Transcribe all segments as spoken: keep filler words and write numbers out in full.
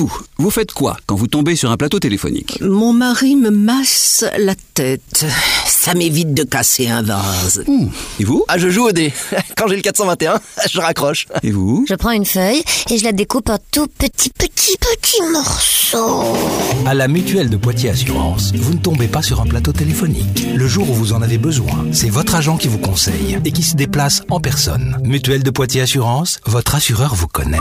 vous, vous faites quoi quand vous tombez sur un plateau téléphonique ? Mon mari me masse la tête. Ça m'évite de casser un vase. Mmh. Et vous ? Ah, je joue au dé. Quand j'ai le quatre cent vingt et un, je raccroche. Et vous ? Je prends une feuille et je la découpe en tout petits, petits, petits morceaux. À la Mutuelle de Poitiers Assurance, vous ne tombez pas sur un plateau téléphonique. Le jour où vous en avez besoin, c'est votre agent qui vous conseille et qui se déplace en personne. Mutuelle de Poitiers Assurance, votre assureur vous connaît.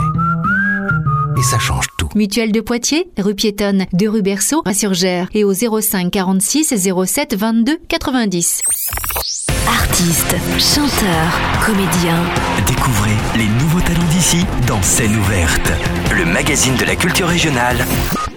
Et ça change tout. Mutuelle de Poitiers, rue piétonne de rue Berceau à Surgères et au zéro cinq quarante-six zéro sept vingt-deux quatre-vingt-dix. Artistes, chanteurs, comédiens. Découvrez les nouveaux talents d'ici dans Scène ouverte, le magazine de la culture régionale.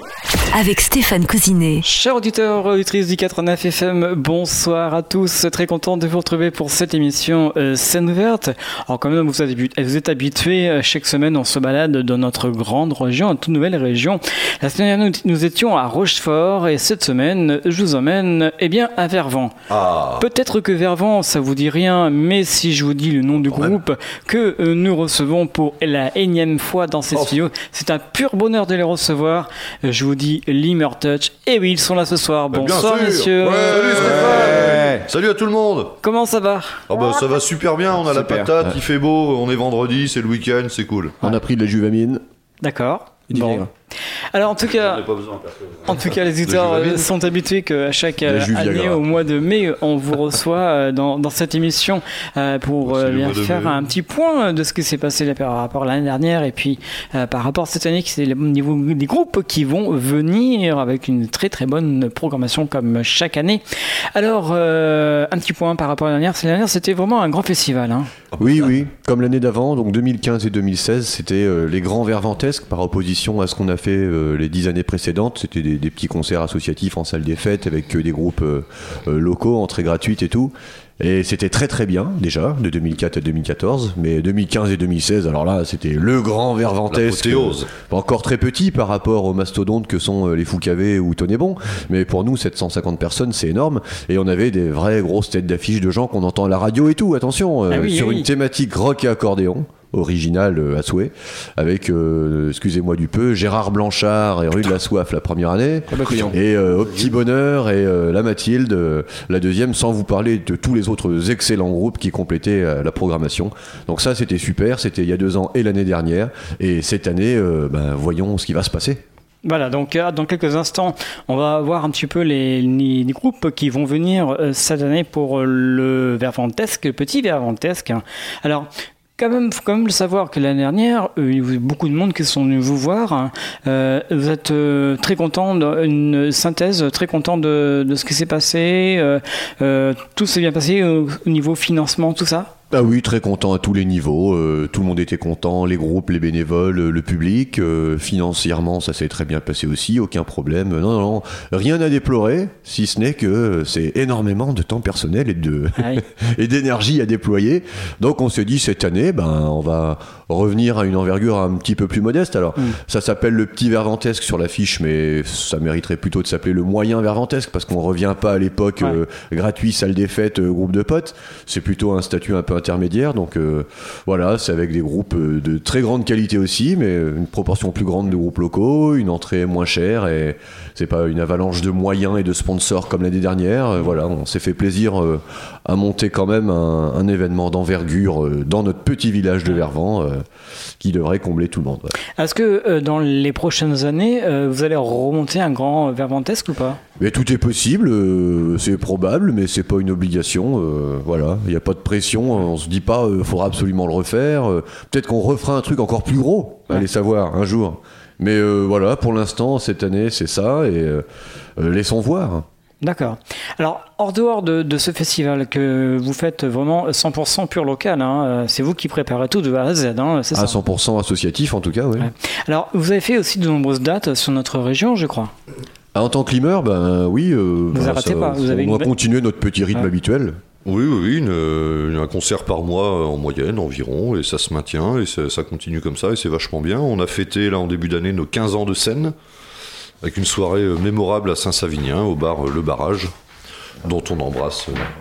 Avec Stéphane Cousinet. Chers auditeurs, auditrices du quatre-vingt-neuf F M, bonsoir à tous. Très content de vous retrouver pour cette émission euh, Scène ouverte. Alors quand même, vous êtes, vous êtes habitués, chaque semaine on se balade dans notre grande région, une toute nouvelle région. La semaine dernière, nous, nous étions à Rochefort et cette semaine, je vous emmène eh bien, à Vervans. Ah. Peut-être que Vervans, ça vous dit rien, mais si je vous dis le nom du ouais. groupe que euh, nous recevons pour la énième fois dans cette oh. studio, c'est un pur bonheur de les recevoir. Je vous dis Limmer Touch. Et oui, ils sont là ce soir. Bah, bonsoir, messieurs. Ouais, salut Stéphane. Ouais. Salut à tout le monde. Comment ça va ? Ah bah ça va super bien. On a super. La patate, ouais. Il fait beau. On est vendredi, c'est le week-end, c'est cool. On a pris de la juvamine. D'accord. Bon. Alors en tout cas, en tout cas, les auditeurs sont habitués qu'à chaque année au mois de mai, on vous reçoit dans, dans cette émission pour oh, bien faire un petit point de ce qui s'est passé par rapport à l'année dernière et puis euh, par rapport à cette année, c'est le niveau des groupes qui vont venir avec une très très bonne programmation comme chaque année. Alors euh, un petit point par rapport à l'année dernière, l'année dernière c'était vraiment un grand festival. Hein. Oui, oui, comme l'année d'avant, donc deux mille quinze et deux mille seize, c'était euh, les grands vervantesques par opposition à ce qu'on a fait euh, les dix années précédentes. C'était des, des petits concerts associatifs en salle des fêtes avec euh, des groupes euh, euh, locaux, entrées gratuites et tout. Et c'était très très bien déjà, de deux mille quatre à deux mille quatorze, mais deux mille quinze et deux mille seize, alors là c'était le grand vervantesque, euh, encore très petit par rapport aux mastodontes que sont euh, les Foucavé ou Tonébon, mais pour nous sept cent cinquante personnes c'est énorme, et on avait des vraies grosses têtes d'affiche de gens qu'on entend à la radio et tout, attention, euh, ah oui, sur oui. une thématique rock et accordéon. Original euh, à souhait, avec, euh, excusez-moi du peu, Gérard Blanchard et Rue de la Soif la première année, ah bah, et euh, Au Petit Bonheur et euh, La Mathilde euh, la deuxième, sans vous parler de tous les autres excellents groupes qui complétaient euh, la programmation. Donc ça c'était super, c'était il y a deux ans et l'année dernière, et cette année, euh, ben, voyons ce qui va se passer. Voilà, donc dans quelques instants, on va voir un petit peu les, les, les groupes qui vont venir euh, cette année pour le vervantesque, le petit vervantesque. Alors, Quand même, faut quand même le savoir que l'année dernière, euh, il y a eu beaucoup de monde qui sont venus vous voir. Hein. Euh, vous êtes euh, très content d'une synthèse, très content de, de ce qui s'est passé. Euh, euh, tout s'est bien passé au, au niveau financement, tout ça ? Ah oui, très content à tous les niveaux, euh, tout le monde était content, les groupes, les bénévoles, le public, euh, financièrement ça s'est très bien passé aussi, aucun problème, non, non, non, rien à déplorer, si ce n'est que c'est énormément de temps personnel et, de ah oui. et d'énergie à déployer, donc on s'est dit cette année, ben, on va revenir à une envergure un petit peu plus modeste, alors mm. ça s'appelle le petit vervantesque sur l'affiche, mais ça mériterait plutôt de s'appeler le moyen vervantesque, parce qu'on revient pas à l'époque ouais. euh, gratuit, salle des fêtes, euh, groupe de potes, c'est plutôt un statut un peu intermédiaire, donc euh, voilà, c'est avec des groupes euh, de très grande qualité aussi, mais une proportion plus grande de groupes locaux, une entrée moins chère, et c'est pas une avalanche de moyens et de sponsors comme l'année dernière, euh, voilà, on s'est fait plaisir euh, à monter quand même un, un événement d'envergure euh, dans notre petit village de Vervans, euh, qui devrait combler tout le monde. Ouais. Est-ce que euh, dans les prochaines années, euh, vous allez remonter un grand vervantesque ou pas ? Mais tout est possible, euh, c'est probable, mais c'est pas une obligation, euh, voilà, il n'y a pas de pression, on se dit pas il euh, faudra absolument le refaire, euh, peut-être qu'on refera un truc encore plus gros, ouais. allez savoir, un jour. Mais euh, voilà, pour l'instant, cette année, c'est ça, et euh, euh, laissons voir. D'accord. Alors, hors dehors de, de ce festival que vous faites vraiment cent pour cent pur local, hein, c'est vous qui préparez tout de A à Z, hein, c'est ça ? À cent pour cent associatif, en tout cas, oui. Ouais. Alors, vous avez fait aussi de nombreuses dates sur notre région, je crois. Ah, en tant que limeur, ben oui. Euh, vous ben, arrêtez ça, pas. Vous on avez va une... continuer notre petit rythme ouais. habituel. Oui, oui, oui une, une, un concert par mois en moyenne environ, et ça se maintient, et ça, ça continue comme ça, et c'est vachement bien. On a fêté là en début d'année nos quinze ans de scène, avec une soirée mémorable à Saint-Savinien, au bar Le Barrage, dont on embrasse... Hein ?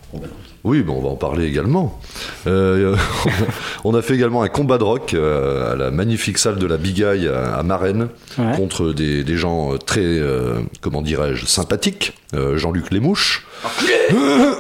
Oui, bon, on va en parler également. Euh, on a fait également un combat de rock euh, à la magnifique salle de la Bigaille à, à Marennes, ouais. contre des, des gens très, euh, comment dirais-je, sympathiques. Euh, Jean-Luc Lémouche. Et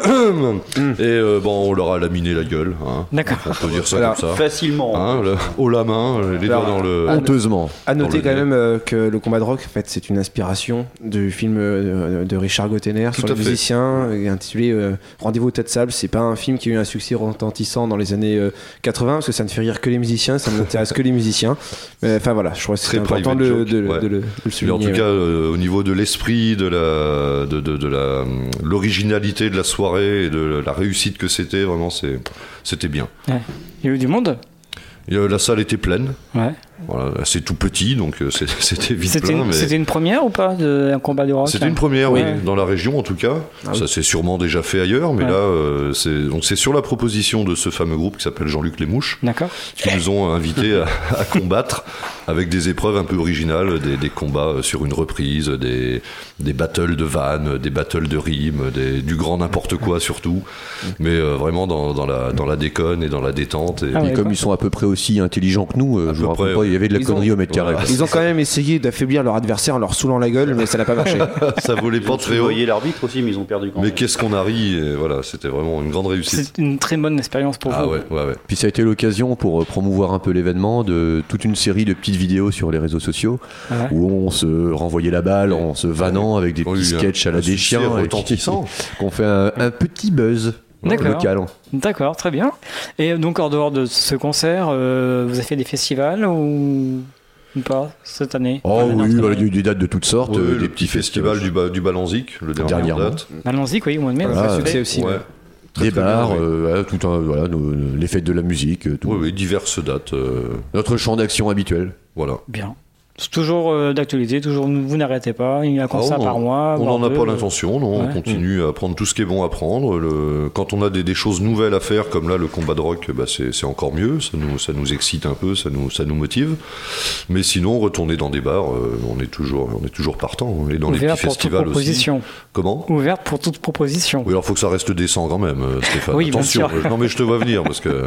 euh, bon, on leur a laminé la gueule. Hein. D'accord. On peut dire ça Alors, comme ça. Facilement. Hein, le, haut la main, les doigts dans le. Honteusement. À noter quand même euh, que le combat de rock, en fait, c'est une inspiration du film euh, de Richard Gottener sur les musiciens, intitulé euh, Rendez-vous au tas de sable. C'est pas un film qui a eu un succès retentissant dans les années euh, quatre-vingts, parce que ça ne fait rire que les musiciens, ça n'intéresse que les musiciens. Enfin voilà, je crois que c'est important de, de, de, ouais. de, de, de le souligner. Mais en tout ouais. cas, euh, au niveau de l'esprit, de la, de, de, de la, l'originalité de la soirée et de la réussite que c'était, vraiment, c'est, c'était bien. Ouais. Il y a eu du monde. Et, euh, la salle était pleine. Ouais. Voilà, c'est tout petit, donc euh, c'est, c'était vite c'était plein. Une, mais... C'était une première ou pas, de, un combat de rock? C'était une première, oui, ouais. dans la région en tout cas. Ah, ça oui. s'est sûrement déjà fait ailleurs, mais ouais. là, euh, c'est, donc c'est sur la proposition de ce fameux groupe qui s'appelle Jean-Luc Lémouche, D'accord. qui nous ont invités à, à combattre avec des épreuves un peu originales, des, des combats sur une reprise, des, des battles de vannes, des battles de rimes, des, du grand n'importe quoi surtout, mais euh, vraiment dans, dans, la, dans la déconne et dans la détente. Et, ah ouais, et comme quoi. Ils sont à peu près aussi intelligents que nous, euh, je vous raconte pas, il y avait de la ils connerie ont, au mètre carré. Voilà. Ils ont quand même essayé d'affaiblir leur adversaire en leur saoulant la gueule, mais ça n'a pas marché. Ça volait pas très haut. Vous voyez l'arbitre aussi, mais ils ont perdu quand mais même. qu'est-ce qu'on a ri, et voilà, c'était vraiment une grande réussite. C'est une très bonne expérience pour ah vous. Ouais, ouais, ouais. Puis ça a été l'occasion pour promouvoir un peu l'événement de toute une série de petites vidéos sur les réseaux sociaux ah ouais. où on se renvoyait la balle en se vannant avec des petits oui, sketchs à la des chiens retentissants qu'on fait un, un petit buzz. D'accord. Local. D'accord, très bien. Et donc en dehors de ce concert, euh, vous avez fait des festivals ou pas cette année? Oh oui, il y a eu des dates de toutes sortes, oui, euh, des des petits festivals du, ba- du Balanzic, le dernier date. Balanzic, oui, au mois de mai, voilà, ça a succès aussi. Ouais. Ouais. Très, des très bars, bien, oui. euh, tout un, voilà, nos, les fêtes de la musique, tout. Oui, oui, diverses dates. Euh... Notre champ d'action habituel. Voilà. Bien. C'est toujours euh, d'actualité, toujours vous n'arrêtez pas, il y a un concert oh, par mois. On n'en a pas euh... l'intention, non, ouais. on continue mmh. à prendre tout ce qui est bon à prendre. Le... Quand on a des, des choses nouvelles à faire, comme là le combat de rock, bah c'est, c'est encore mieux, ça nous, ça nous excite un peu, ça nous, ça nous motive. Mais sinon, retourner dans des bars, euh, on, est toujours, on est toujours partant. Et dans Ouvert les petits festivals aussi. Comment ? Ouverte pour toute proposition. Oui, alors il faut que ça reste décent quand même, Stéphane. Oui, attention, non mais je te vois venir parce que.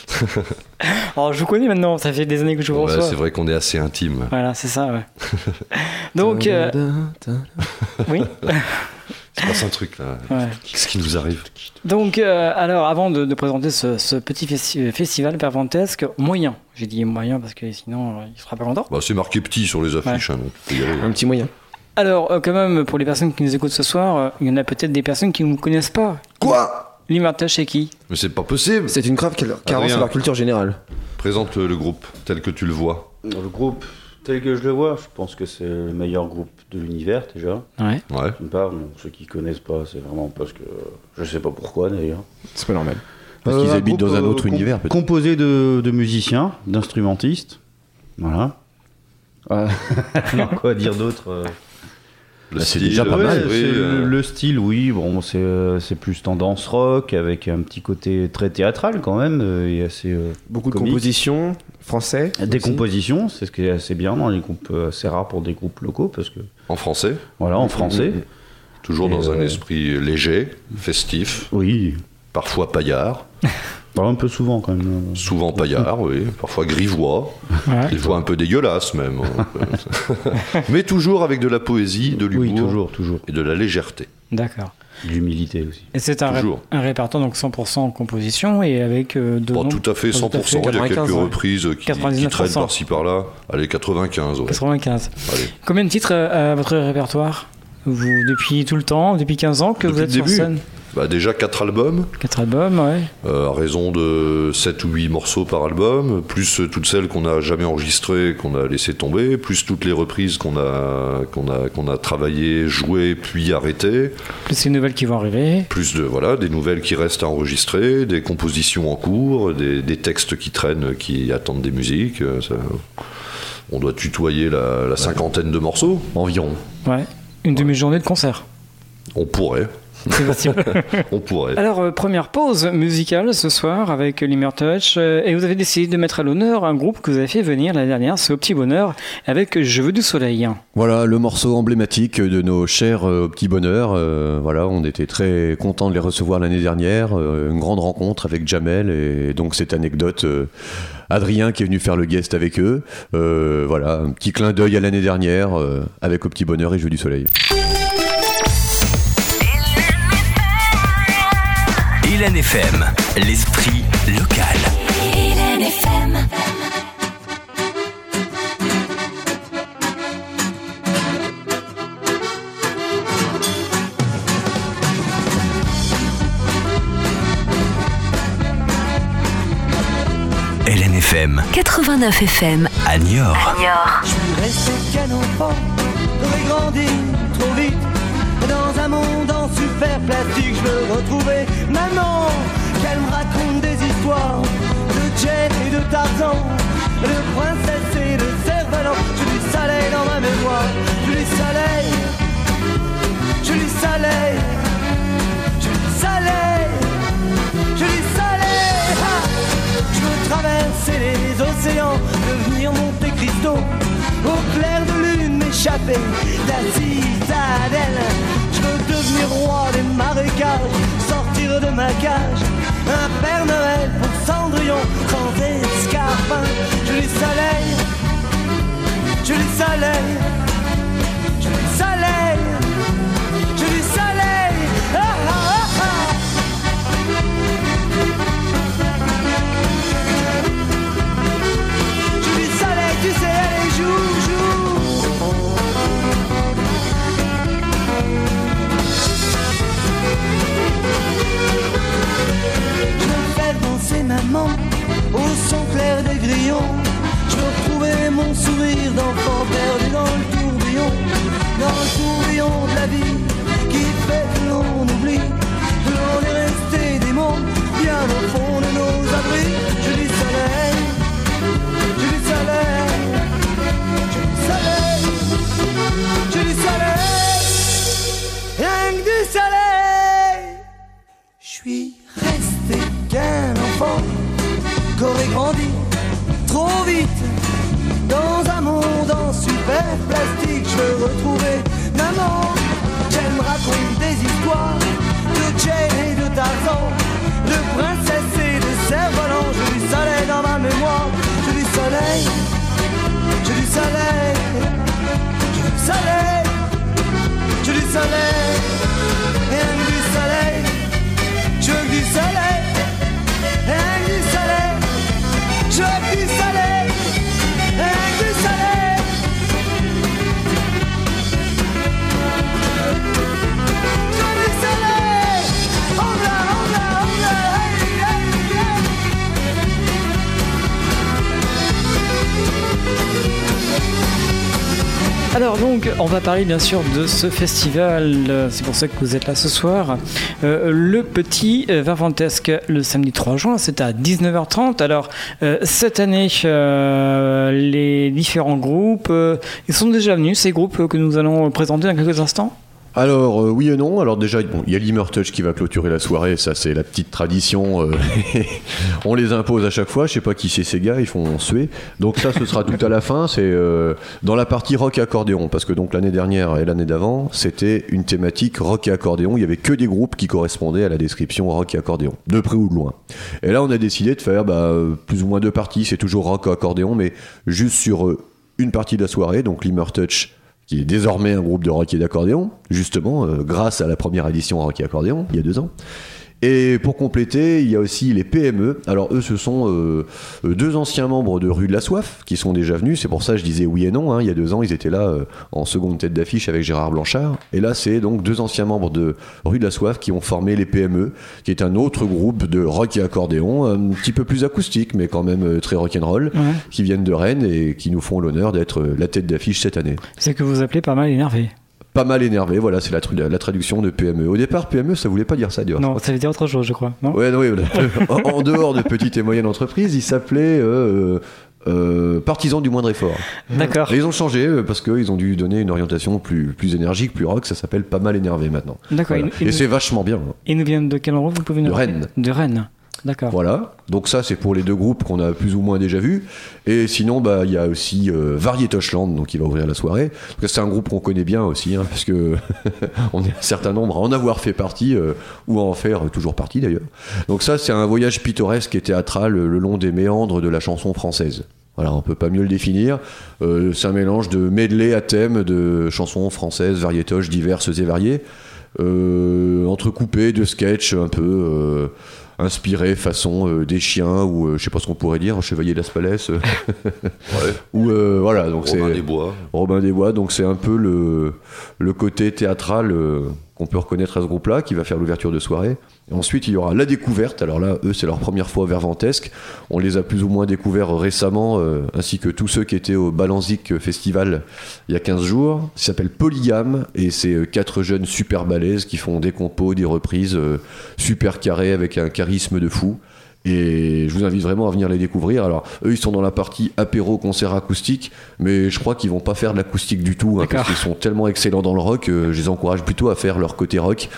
Alors je vous connais maintenant, ça fait des années que je vous ouais, reçois. C'est vrai qu'on est assez intime. Voilà, c'est ça, ouais. Donc, euh... oui. Il se passe un truc là. Ouais. Qu'est-ce qui nous arrive ? Donc, euh, alors, avant de, de présenter ce, ce petit festi- festival pervantesque moyen, j'ai dit moyen parce que sinon euh, il sera pas content. Bah, c'est marqué petit sur les affiches, ouais. hein, donc y aller, un petit moyen. Alors, euh, quand même, pour les personnes qui nous écoutent ce soir, euh, il y en a peut-être des personnes qui ne nous connaissent pas. Quoi ? L'Imartage, c'est qui ? Mais c'est pas possible. C'est une grave carence à leur culture générale. Présente le groupe tel que tu le vois. Le groupe tel que je le vois, je pense que c'est le meilleur groupe de l'univers déjà. Ouais. Ouais. D'une part, bon, ceux qui connaissent pas, c'est vraiment parce que je sais pas pourquoi d'ailleurs. C'est pas normal. Parce euh, qu'ils habitent dans un autre com- univers. Peut-être. Composé de, de musiciens, d'instrumentistes. Voilà. Euh, quoi dire d'autre euh... Le bah, style, c'est déjà pas ouais, mal. C'est oui, euh... le, le style, oui, bon, c'est, euh, c'est plus tendance rock avec un petit côté très théâtral quand même euh, et assez euh, beaucoup comique. de compositions français. Des aussi. compositions, c'est ce qui est assez bien dans les groupes, euh, assez rare pour des groupes locaux parce que. En français. Voilà, en français. Mmh. Toujours et dans euh... un esprit léger, festif. Oui. Parfois paillard. Un peu souvent quand même. Souvent paillard, oui. Parfois grivois. Ouais. Des fois un peu dégueulasse même. Mais toujours avec de la poésie, de l'humour. Oui, toujours, toujours. Et de la légèreté. D'accord. De l'humilité aussi. Et c'est un, ré- un répertoire donc cent pour cent en composition et avec euh, de Pas nom... tout à fait cent pour cent. Il y a quelques ouais. reprises qui, qui traînent par-ci par-là. Allez, quatre-vingt-quinze. Ouais. quatre-vingt-quinze. Allez. Combien de titres à votre répertoire ? Vous, depuis tout le temps, depuis quinze ans que depuis vous êtes sur scène ? Bah déjà quatre albums. quatre albums, ouais. Euh, à raison de sept ou huit morceaux par album, plus toutes celles qu'on n'a jamais enregistrées, qu'on a laissé tomber, plus toutes les reprises qu'on a, qu'on a, qu'on a travaillées, jouées, puis arrêtées. Plus les nouvelles qui vont arriver. Plus de, voilà, des nouvelles qui restent à enregistrer, des compositions en cours, des, des textes qui traînent, qui attendent des musiques. Ça, on doit tutoyer la, la cinquantaine de morceaux, environ. Ouais, une demi-journée de concert. On pourrait. C'est possible. On pourrait. Alors, euh, première pause musicale ce soir avec Limertouch. Euh, et vous avez décidé de mettre à l'honneur un groupe que vous avez fait venir l'année dernière, c'est Au Petit Bonheur, avec Je veux du soleil. Voilà, le morceau emblématique de nos chers euh, Au Petit Bonheur. Euh, voilà, on était très contents de les recevoir l'année dernière. Euh, une grande rencontre avec Jamel et donc cette anecdote. Euh, Adrien qui est venu faire le guest avec eux. Euh, voilà, un petit clin d'œil à l'année dernière euh, avec Au Petit Bonheur et Je veux du soleil. Hélène F M, l'esprit local. Hélène F M. Hélène F M. quatre-vingt-neuf F M. À Niort. Je suis resté qu'un enfant, j'aurais grandi trop vite. Dans un monde en super plastique, je veux retrouver maman, qu'elle me raconte des histoires de Jane et de Tarzan, de princesse et de cerf-volant. Je lui soleil dans ma mémoire, je lui soleil, je lui soleil, je lui soleil, je lui soleil. Ah, je veux traverser les océans, devenir Monte Cristo, au clair de lune m'échapper de la citadelle. Je veux devenir roi des marécages, sortir de ma cage, un Père Noël pour Cendrillon, sans escarpin. Je lui soleil, je lui soleil, je lui soleil, je lui soleil. Ah, ah, ah, ah. Je lui soleil, tu sais, allez, joue, joue. C'est maman, au son clair des grillons. Je veux retrouver mon sourire d'enfant perdu dans le tourbillon, dans le tourbillon de la vie qui fait que l'on oublie que l'on est resté démon bien au fond de nos abris. Je dis soleil, je dis soleil, je dis soleil, je dis soleil, rien que du soleil. Je suis resté qu'un enfant qu'aurait grandi trop vite dans un monde en super plastique. Je veux retrouver maman, qu'elle me raconte des histoires de Jane et de Tarzan, de princesse et de cerf-volant. Je lui soleil dans ma mémoire, je lui soleil, je lui soleil, je lui soleil, je lui soleil, rien que du soleil. Je veux du soleil, rien que du soleil. Je veux du soleil, rien que du soleil. Je veux du soleil. On l'a, on l'a, on l'a, hey, hey, hey. Alors donc, on va parler bien sûr de ce festival, c'est pour ça que vous êtes là ce soir, euh, le Petit Verventesque, le samedi trois juin, c'est à dix-neuf heures trente. Alors, euh, cette année, euh, les différents groupes, euh, ils sont déjà venus, ces groupes que nous allons présenter dans quelques instants ? Alors euh, oui et non. Alors déjà, bon, il y a Limertouch qui va clôturer la soirée, ça c'est la petite tradition. Euh, on les impose à chaque fois. Je sais pas qui c'est ces gars, ils font suer. Donc ça, ce sera tout à la fin. C'est euh, dans la partie rock et accordéon, parce que donc l'année dernière et l'année d'avant, c'était une thématique rock et accordéon. Il y avait que des groupes qui correspondaient à la description rock et accordéon, de près ou de loin. Et là, on a décidé de faire bah, plus ou moins deux parties. C'est toujours rock et accordéon, mais juste sur euh, une partie de la soirée. Donc Limertouch, qui est désormais un groupe de rock et d'accordéon, justement, euh, grâce à la première édition rock et accordéon, il y a deux ans. Et pour compléter, il y a aussi les P M E. Alors eux, ce sont euh, deux anciens membres de Rue de la Soif qui sont déjà venus. C'est pour ça que je disais oui et non. Hein. Il y a deux ans, ils étaient là euh, en seconde tête d'affiche avec Gérard Blanchard. Et là, c'est donc deux anciens membres de Rue de la Soif qui ont formé les P M E, qui est un autre groupe de rock et accordéon, un petit peu plus acoustique, mais quand même très rock'n'roll, ouais. Qui viennent de Rennes et qui nous font l'honneur d'être la tête d'affiche cette année. C'est que vous appelez pas mal énervé. Pas mal énervé, voilà, c'est la, la, la traduction de P M E. Au départ, P M E, ça voulait pas dire ça, d'ailleurs. Non, ça veut dire autre chose, je crois. Non ouais, non, oui, en, en dehors de petites et moyennes entreprises, il s'appelait euh, Euh, partisans du moindre effort. D'accord. Et ils ont changé euh, parce qu'ils ont dû donner une orientation plus, plus énergique, plus rock. Ça s'appelle Pas mal énervé maintenant. D'accord. Voilà. Et, et et nous... c'est vachement bien. Et nous viennent de quel endroit, vous pouvez nous De Rennes. De Rennes. D'accord. Voilà. Donc ça, c'est pour les deux groupes qu'on a plus ou moins déjà vus. Et sinon, bah, il y a aussi euh, Varietoshland, donc qui va ouvrir la soirée. Donc, c'est un groupe qu'on connaît bien aussi, hein, parce que on est un certain nombre à en avoir fait partie euh, ou à en faire euh, toujours partie d'ailleurs. Donc ça, c'est un voyage pittoresque et théâtral le long des méandres de la chanson française. Voilà, on peut pas mieux le définir. Euh, c'est un mélange de medley à thème de chansons françaises, variétoches diverses et variées, euh, entrecoupées de sketchs un peu euh, inspirés façon euh, des chiens ou euh, je sais pas ce qu'on pourrait dire, Chevalier d'Aspalès. Euh, ouais. Ou euh, voilà, donc Robin c'est des Bois. Robin des Bois, donc c'est un peu le le côté théâtral euh, qu'on peut reconnaître à ce groupe-là, qui va faire l'ouverture de soirée. Et ensuite, il y aura La Découverte. Alors là, eux, c'est leur première fois au Verventesque. On les a plus ou moins découverts récemment, euh, ainsi que tous ceux qui étaient au Balanzic Festival il y a quinze jours. Ça s'appelle Polygame, et c'est euh, quatre jeunes super balèzes qui font des compos, des reprises euh, super carrées, avec un charisme de fou. Et je vous invite vraiment à venir les découvrir. Alors, eux, ils sont dans la partie apéro concert acoustique, mais je crois qu'ils vont pas faire de l'acoustique du tout, hein, parce qu'ils sont tellement excellents dans le rock, euh, je les encourage plutôt à faire leur côté rock.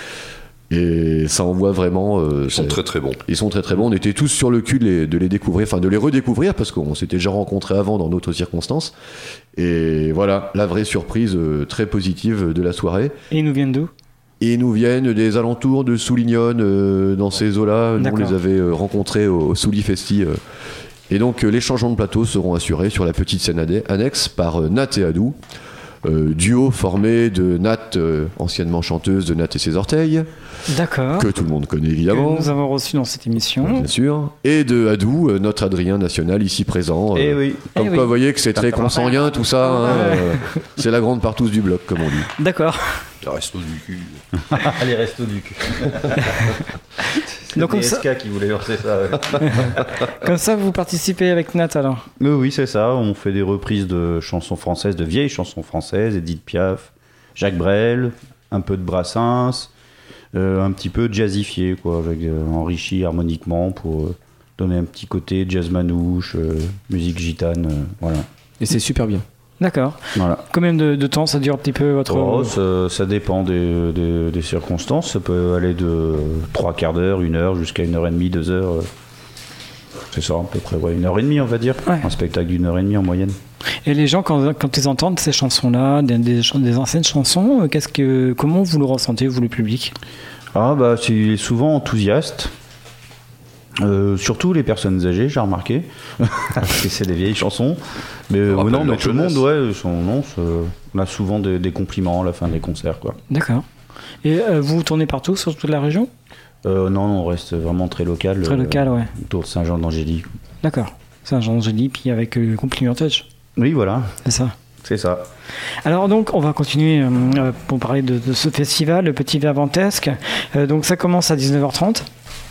Et ça envoie vraiment. Euh, ils sont très très bons. Ils sont très très bons. On était tous sur le cul de les, de les découvrir, enfin de les redécouvrir, parce qu'on s'était déjà rencontrés avant dans d'autres circonstances. Et voilà, la vraie surprise euh, très positive de la soirée. Et ils nous viennent d'où ? Et ils nous viennent des alentours de Soulignonne, euh, dans ces eaux-là. Nous, on les avait euh, rencontrés au, au Souli Festi. Euh. Et donc, euh, les changements de plateau seront assurés sur la petite scène annexe par euh, Nat et Adou. Euh, duo formé de Nat, euh, anciennement chanteuse de Nat et ses orteils. D'accord. Que tout le monde connaît évidemment. Que nous avons reçu dans cette émission. Bien sûr. Et de Adou, euh, notre Adrien national ici présent. Eh euh, oui. Comme eh quoi, oui. vous voyez que c'est très consanguin tout ça. Hein, euh, c'est la grande partouze du bloc, comme on dit. D'accord. Les restos du cul. Les restos du cul. C'est Donc D comme S K ça... qui voulait lancer ça. Ouais. Comme ça, vous participez avec Nat alors ? Oui, oui, c'est ça. On fait des reprises de chansons françaises, de vieilles chansons françaises, Edith Piaf, Jacques Brel, un peu de Brassens, euh, un petit peu jazzifié, quoi, avec, euh, enrichi harmoniquement pour euh, donner un petit côté jazz manouche, euh, musique gitane, euh, voilà. Et c'est super bien. D'accord. Voilà. Combien de, de temps ça dure un petit peu votre... Oh, ça, ça dépend des, des, des circonstances. Ça peut aller de trois quarts d'heure, une heure, jusqu'à une heure et demie, deux heures. C'est ça, à peu près, ouais, une heure et demie, on va dire. Ouais. Un spectacle d'une heure et demie en moyenne. Et les gens, quand, quand ils entendent ces chansons-là, des, des, des anciennes chansons, qu'est-ce que, comment vous le ressentez, vous, le public ? Ah, bah, c'est souvent enthousiaste. Euh, surtout les personnes âgées, j'ai remarqué, parce que c'est des vieilles chansons. Mais euh, non, mais tout le monde, ouais, son nom, on a souvent des, des compliments à la fin des concerts, quoi. D'accord. Et euh, vous tournez partout, sur toute la région ? euh, Non, on reste vraiment très local. Très local, euh, ouais. Autour de Saint-Jean-d'Angély. D'accord. Saint-Jean-d'Angély, puis avec le euh, complimentage. Oui, voilà. C'est ça. C'est ça. Alors donc, on va continuer euh, pour parler de, de ce festival, le Petit Verventesque. Euh, donc ça commence à dix-neuf heures trente.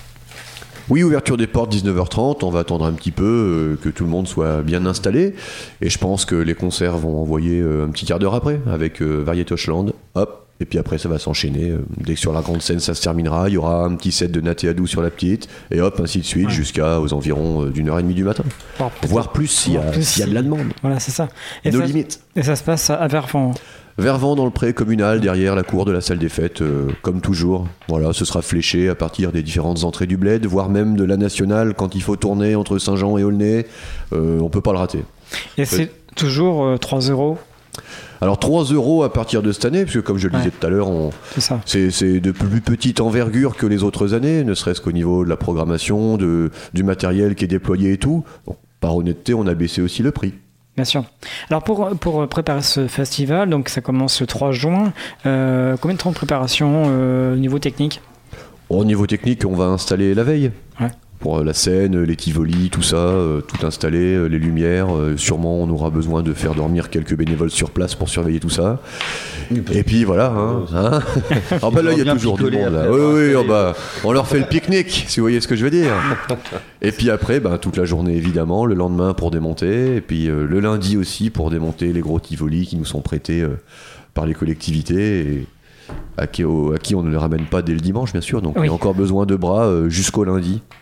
Oui, ouverture des portes dix-neuf heures trente, on va attendre un petit peu euh, que tout le monde soit bien installé, et je pense que les concerts vont envoyer euh, un petit quart d'heure après, avec euh, Varietoshland, hop, et puis après ça va s'enchaîner, euh, dès que sur la grande scène ça se terminera, il y aura un petit set de Nat et Adou sur la petite, et hop, ainsi de suite, ouais. jusqu'à aux environs euh, d'une heure et demie du matin, Alors, voire plus s'il y, si y a de la demande. Voilà, c'est ça. Et Nos ça, limites. Et ça se passe à Vervent. Vervent dans le pré communal, derrière la cour de la salle des fêtes, euh, comme toujours. Voilà, ce sera fléché à partir des différentes entrées du bled, voire même de la nationale quand il faut tourner entre Saint-Jean et Aulnay. Euh, on peut pas le rater. Et c'est ouais. toujours euh, trois euros. Alors trois euros à partir de cette année, puisque comme je le disais ouais. tout à l'heure, on... c'est, ça. C'est, c'est de plus petite envergure que les autres années, ne serait-ce qu'au niveau de la programmation, de, du matériel qui est déployé et tout. Bon, par honnêteté, on a baissé aussi le prix. Bien sûr. Alors pour, pour préparer ce festival, donc ça commence le trois juin, euh, combien de temps de préparation euh, au niveau technique ? Au niveau technique, on va installer la veille. Ouais. Pour la scène, les Tivoli, tout ça, euh, tout installé, euh, les lumières. Euh, sûrement, on aura besoin de faire dormir quelques bénévoles sur place pour surveiller tout ça. Et puis voilà. Hein, hein. Alors bah là, il y a toujours du monde. Là. Oui, oui, oh, bah, on leur fait le pique-nique, si vous voyez ce que je veux dire. Et puis après, bah, toute la journée évidemment, le lendemain pour démonter, et puis euh, le lundi aussi pour démonter les gros Tivoli qui nous sont prêtés euh, par les collectivités. Et à qui, au, à qui on ne les ramène pas dès le dimanche, bien sûr. Donc oui. Il y a encore besoin de bras euh, jusqu'au lundi.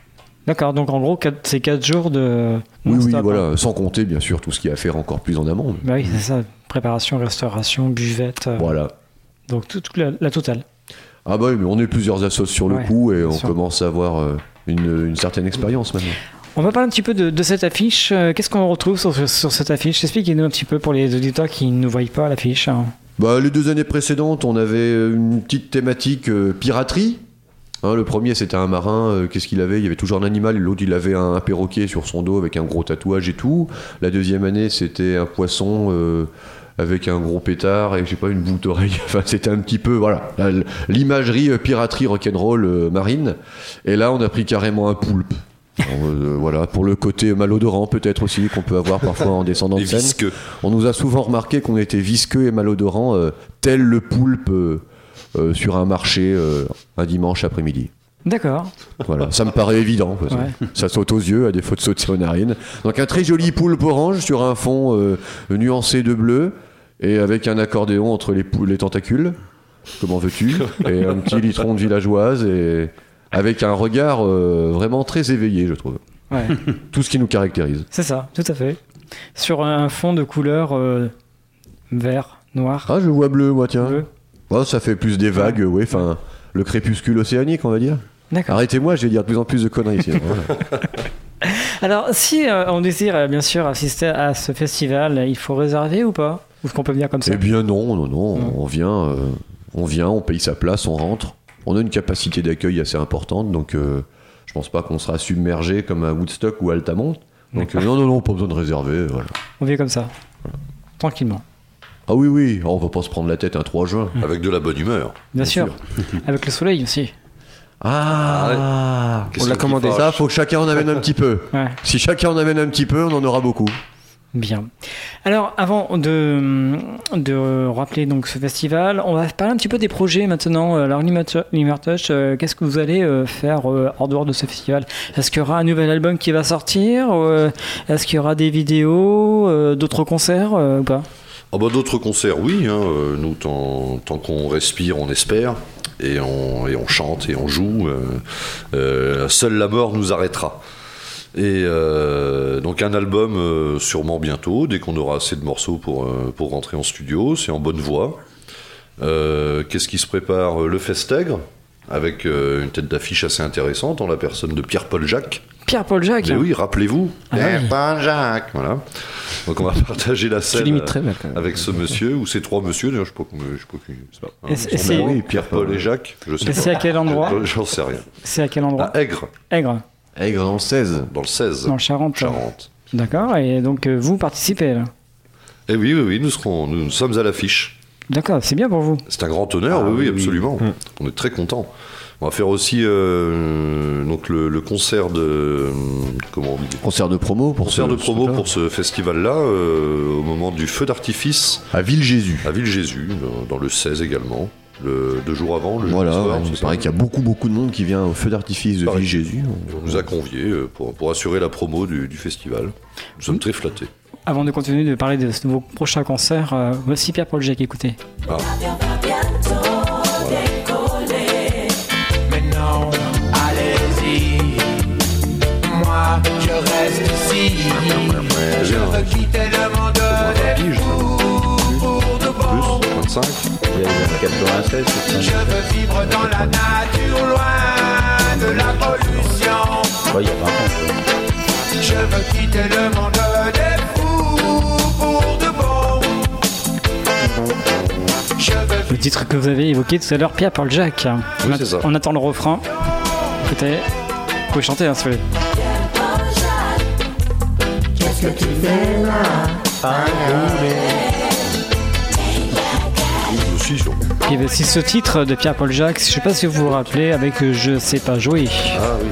D'accord, donc en gros, quatre, c'est quatre jours de... Oui, oui, voilà, sans compter bien sûr tout ce qu'il y a à faire encore plus en amont. Bah oui, c'est ça, préparation, restauration, buvette. Euh... Voilà. Donc toute tout la, la totale. Ah bah oui, mais on est plusieurs assos sur le ouais, coup et on sûr. commence à avoir euh, une, une certaine expérience maintenant. On va parler un petit peu de, de cette affiche. Qu'est-ce qu'on retrouve sur, sur cette affiche? Expliquez-nous un petit peu pour les auditeurs qui ne voient pas l'affiche. Bah, les deux années précédentes, on avait une petite thématique euh, piraterie. Hein, le premier, c'était un marin. Euh, qu'est-ce qu'il avait? Il y avait toujours un animal. L'autre, il avait un, un perroquet sur son dos avec un gros tatouage et tout. La deuxième année, c'était un poisson euh, avec un gros pétard et je sais pas, une boucle-oreille. Enfin, c'était un petit peu, voilà, la, l'imagerie euh, piraterie rock'n'roll euh, marine. Et là, on a pris carrément un poulpe. Alors, euh, voilà, pour le côté malodorant peut-être aussi qu'on peut avoir parfois en descendant de scène. Visqueux. On nous a souvent remarqué qu'on était visqueux et malodorant, euh, tel le poulpe euh, euh, sur un marché euh, un dimanche après-midi. D'accord. Voilà, ça me paraît évident. Quoi, ça. Ouais. Ça saute aux yeux à défaut de sauter aux narines. Donc un très joli poulpe orange sur un fond euh, nuancé de bleu et avec un accordéon entre les, pou- les tentacules. Comment veux-tu? Et un petit litron de villageoise et avec un regard euh, vraiment très éveillé, je trouve. Ouais. Tout ce qui nous caractérise. C'est ça, tout à fait. Sur un fond de couleur euh, vert, noir. Ah, je vois bleu, moi, tiens. Bleu. Oh, ça fait plus des vagues, oui. Enfin, le crépuscule océanique, on va dire. D'accord. Arrêtez-moi, je vais dire de plus en plus de conneries ici. Voilà. Alors, si euh, on désire euh, bien sûr assister à ce festival, il faut réserver ou pas? Ou est-ce qu'on peut venir comme ça? Eh bien non, non, non. Mmh. On vient, euh, on vient, on paye sa place, on rentre. On a une capacité d'accueil assez importante, donc euh, je pense pas qu'on sera submergé comme à Woodstock ou à Altamont. Donc euh, non, non, non, pas besoin de réserver. Voilà. On vient comme ça, voilà. Tranquillement. Ah oui, oui, on va pas se prendre la tête un trois juin. Mmh. Avec de la bonne humeur. Bien, bien sûr. sûr. Avec le soleil aussi. Ah, ah on l'a commandé. Ça, faut que chacun en amène un petit peu. Ouais. Si chacun en amène un petit peu, on en aura beaucoup. Bien. Alors, avant de, de rappeler donc ce festival, on va parler un petit peu des projets maintenant. Alors, Limertouch, euh, qu'est-ce que vous allez euh, faire euh, hors dehors de ce festival? Est-ce qu'il y aura un nouvel album qui va sortir? euh, Est-ce qu'il y aura des vidéos, euh, d'autres concerts euh, ou pas? Oh bah, d'autres concerts, oui. Hein. Nous, tant, tant qu'on respire, on espère. Et on, et on chante et on joue. Euh, euh, seule la mort nous arrêtera. Et euh, donc un album euh, sûrement bientôt, dès qu'on aura assez de morceaux pour, euh, pour rentrer en studio, c'est en bonne voie. Euh, qu'est-ce qui se prépare? Le Festègre, avec euh, une tête d'affiche assez intéressante en la personne de Pierre-Paul Jacques. Pierre-Paul Jacques. Mais oui, rappelez-vous. Ah, Pierre-Paul oui. Jacques. Voilà. Donc on va partager la scène très mal, quand même. avec ce monsieur, ou ces trois messieurs, d'ailleurs, je ne sais pas comment, je sais pas qui, c'est pas, hein, et c'est, c'est, oui, Pierre-Paul et Jacques, je sais et pas. c'est à quel endroit? J'en sais rien. C'est à quel endroit? À Aigre. Aigre. Aigre dans le seize. Dans le seize. Dans le Charente. Charente. D'accord, et donc euh, vous participez là? Eh oui, oui, oui, nous, serons, nous, nous sommes à l'affiche. D'accord, c'est bien pour vous. C'est un grand honneur, ah, oui, oui, absolument. Oui. On est très contents. On va faire aussi euh, donc le, le concert de comment on dit concert de promo pour concert ce, de promo ce pour ce festival-là euh, au moment du feu d'artifice à Ville-Jésus. À Ville-Jésus, dans, dans le seize également. Le, deux jours avant, le voilà, soir, il paraît qu'il y a beaucoup beaucoup de monde qui vient au feu d'artifice de Ville-Jésus. On nous a conviés pour, pour assurer la promo du, du festival. Nous sommes très flattés. Avant de continuer de parler de vos prochains concerts, euh, voici Pierre-Paul Jacques, écoutez. Ah. Je reste ici, je veux quitter le monde des fous pour de bon. quatre-vingt-seize, je veux vivre dans la nature, loin de la pollution. Ouais, il y a vingt ans. Je veux quitter le monde des fous pour de bon. Le titre que vous avez évoqué tout à l'heure, Pierre-Paul Jacques. Oui, on, c'est ça. On attend le refrain. Écoutez, vous pouvez chanter, hein, si vous voulez. Qu'est-ce que tu fais là? Aussi, sûrement. Il y avait aussi ce titre de Pierre-Paul Jacques, je ne sais pas si vous vous rappelez, avec Je sais pas jouer. Ah oui.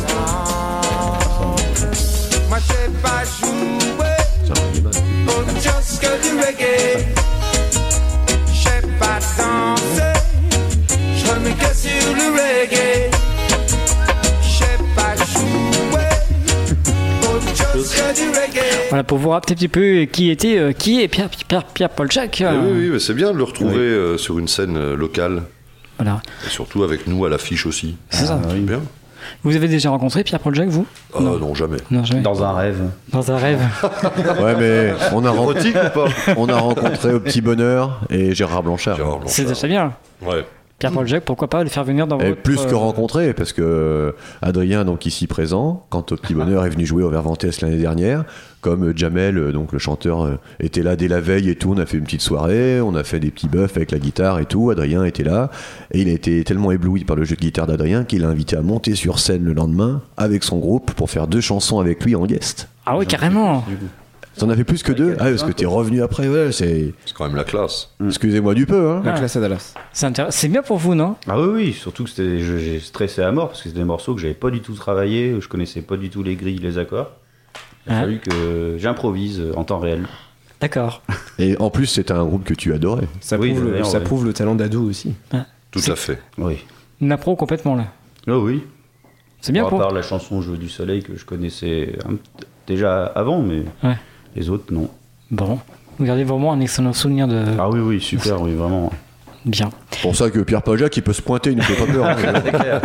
Moi je sais pas jouer autre chose que du reggae. Je sais pas danser, je remets que sur le reggae. Je sais pas jouer autre chose que du reggae. Voilà, pour vous rappeler un petit peu qui était, euh, qui est Pierre, Pierre, Pierre-Paul Jacques. Eh oui, oui, mais c'est bien de le retrouver oui. euh, sur une scène euh, locale. Voilà. Et surtout avec nous à l'affiche aussi. C'est ça. Ah, oui. Bien. Vous avez déjà rencontré Pierre-Paul Jacques, vous? euh, non. non, jamais. Non, jamais. Dans un rêve. Dans un rêve. Ouais, mais on a, rencontré, on a rencontré Au Petit Bonheur et Gérard Blanchard. Gérard Blanchard. C'est déjà bien. Ouais. Pierre-Paul Jacques, pourquoi pas le faire venir dans et votre... plus que rencontrer, parce que Adrien, donc ici présent, quand Au Petit Bonheur est venu jouer au Verventès l'année dernière, comme Jamel, donc le chanteur, était là dès la veille et tout, on a fait une petite soirée, on a fait des petits buffs avec la guitare et tout, Adrien était là, et il a été tellement ébloui par le jeu de guitare d'Adrien qu'il a invité à monter sur scène le lendemain avec son groupe pour faire deux chansons avec lui en guest. Ah oui, carrément. T'en as fait plus que deux? Ah, parce que t'es revenu après, ouais, c'est... C'est quand même la classe. Excusez-moi du peu, hein. La classe à Dallas. C'est, intér... c'est bien pour vous, non? Ah oui, oui, surtout que c'était, je- j'ai stressé à mort parce que c'était des morceaux que j'avais pas du tout travaillé, je connaissais pas du tout les grilles, les accords. Il a Ah. fallu que j'improvise en temps réel. D'accord. Et en plus, c'était un groupe que tu adorais. Ça, Oui, prouve, le, d'ailleurs, ça ouais. prouve le talent d'Adou aussi. Tout à fait. Oui. Une appro complètement, là. Oh oui. C'est bien Bon, pour... à part la chanson Jeu du Soleil que je connaissais un- déjà avant, mais Ouais. les autres non. Bon. Vous gardez vraiment un excellent souvenir de... Ah oui, oui, super, oui, vraiment. Bien. C'est pour ça que Pierre-Paul Jacques, il peut se pointer, il ne fait pas peur. hein.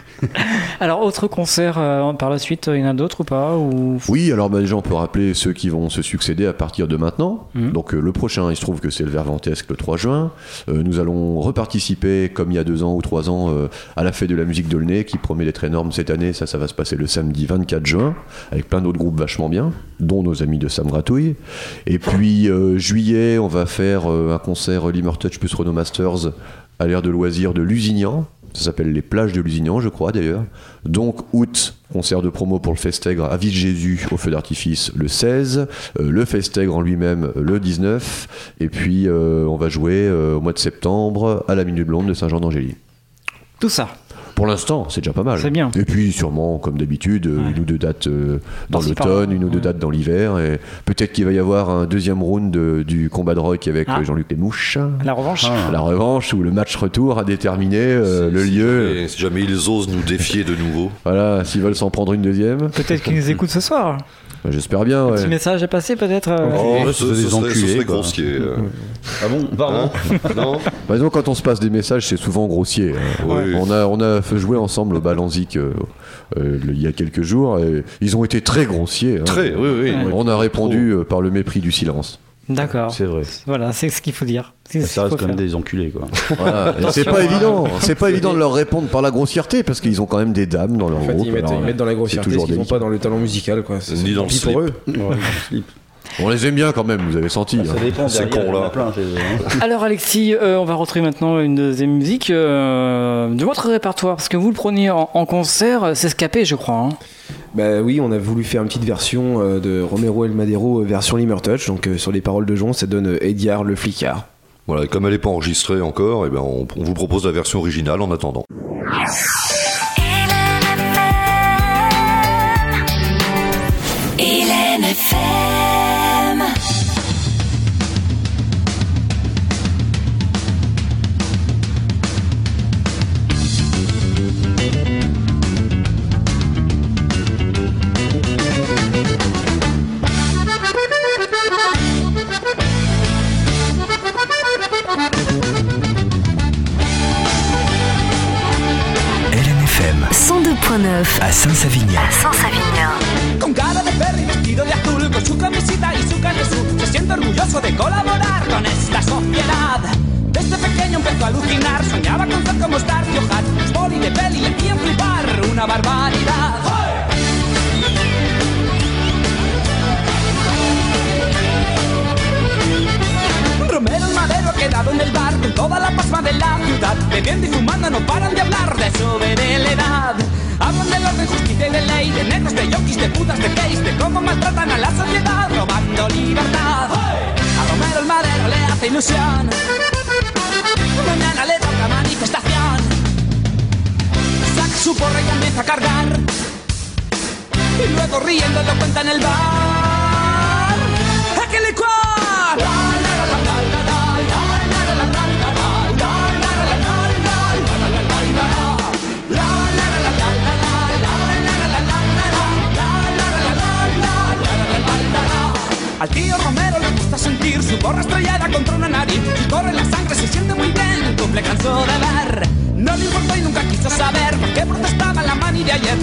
Alors, autre concert euh, par la suite, il y en a d'autres ou pas ou... Oui, alors bah, déjà on peut rappeler ceux qui vont se succéder à partir de maintenant. Mhm. Donc euh, le prochain, il se trouve que c'est le Verventesque le trois juin. Euh, nous allons reparticiper, comme il y a deux ans ou trois ans, euh, à la fête de la musique d'Aulnay, qui promet d'être énorme cette année. Ça, ça va se passer le samedi vingt-quatre juin, avec plein d'autres groupes vachement bien, dont nos amis de Sam Gratouille. Et puis euh, juillet, on va faire euh, un concert Limmer Touch plus Renault Masters à l'aire de loisirs de Lusignan. Ça s'appelle les plages de Lusignan, je crois d'ailleurs. Donc août, concert de promo pour le Festègre à Ville-Jésus au feu d'artifice le seize, euh, le Festègre en lui-même le dix-neuf, et puis euh, on va jouer euh, au mois de septembre à la Minute Blonde de Saint-Jean-d'Angély. Tout ça. Pour l'instant, c'est déjà pas mal. C'est bien. Et puis sûrement, comme d'habitude, euh, une ou deux dates euh, dans Par-ci, l'automne, par-là. une ou deux dates dans l'hiver, et peut-être qu'il va y avoir un deuxième round de- du combat de rock avec Ah. euh, Jean-Luc Desmouches. La revanche. La revanche, où le match retour a déterminé euh, le lieu. Et si jamais ils osent nous défier de nouveau. Voilà, s'ils veulent s'en prendre une deuxième. Peut-être qu'ils nous écoutent ce soir. Bah, j'espère bien, Un ouais. petit message à passer peut-être euh, Oh, Ouais, ce, c'est ce des serait, enculés, ce serait quoi. grossier. euh. Ah bon, pardon. Hein non Par exemple, quand on se passe des messages, c'est souvent grossier. hein. Oui. On a, on a fait jouer ensemble au Balanzic euh, euh, le- il y a quelques jours, et ils ont été très grossiers. hein. Très, oui, oui. Ouais. On a répondu euh, par le mépris du silence. D'accord. C'est vrai. Voilà, c'est ce qu'il faut dire. C'est ce Ça qu'il reste faut quand même faire. des enculés, quoi. Voilà. Et c'est Attention, pas hein. évident. C'est pas évident de leur répondre par la grossièreté, parce qu'ils ont quand même des dames dans leur En fait, groupe. ils mettent, alors, ils mettent dans la c'est grossièreté toujours ce qu'ils n'ont délicat. pas dans le talent musical. Quoi. C'est, Ni c'est dans tant le pis pour eux. On les aime bien quand même, vous avez senti. Ça hein. dépend, Ces derrière, il y en a cons-là. plein chez eux, hein. Alors Alexis, euh, on va retrouver maintenant une deuxième musique euh, de votre répertoire, parce que vous le preniez en, en concert, c'est Escapé, je crois. Hein. Bah oui, on a voulu faire une petite version euh, de Romero El Madero, euh, version Limmer Touch. Donc euh, sur les paroles de Jon, ça donne euh, Ediard le flicard. Voilà, et comme elle n'est pas enregistrée encore, eh ben on, on vous propose la version originale en attendant. Hélène F M. Hélène F M cent deux point neuf à Saint-Savignan. Saint-Savignan. Con cara de Perry vestido de azul, con su camisita y su canesú, se siente orgulloso de colaborar con esta sociedad. Desde pequeño empezó a alucinar, soñaba con ser como Starsky o Hutch, un boli de peli le hacían flipar, una barbaridad. Romero el Madero ha quedado en el bar con toda la pasma de la ciudad, bebiendo y fumando no paran de hablar de su veredad. Hablan del orden, justicia y de ley, de negros, de yonkis, de putas, de gays, de cómo maltratan a la sociedad, robando libertad. A Romero el Madero le hace ilusión, mañana le toca manifestación. Saca su porra y empieza a cargar, y luego riendo lo cuenta en el bar. ¡Aquel licuar! Al tío Romero le gusta sentir su gorra estrellada contra una nariz y corre la sangre, se siente muy bien, cumple cansó de ver. No le importó y nunca quiso saber por qué protestaba la mani de ayer.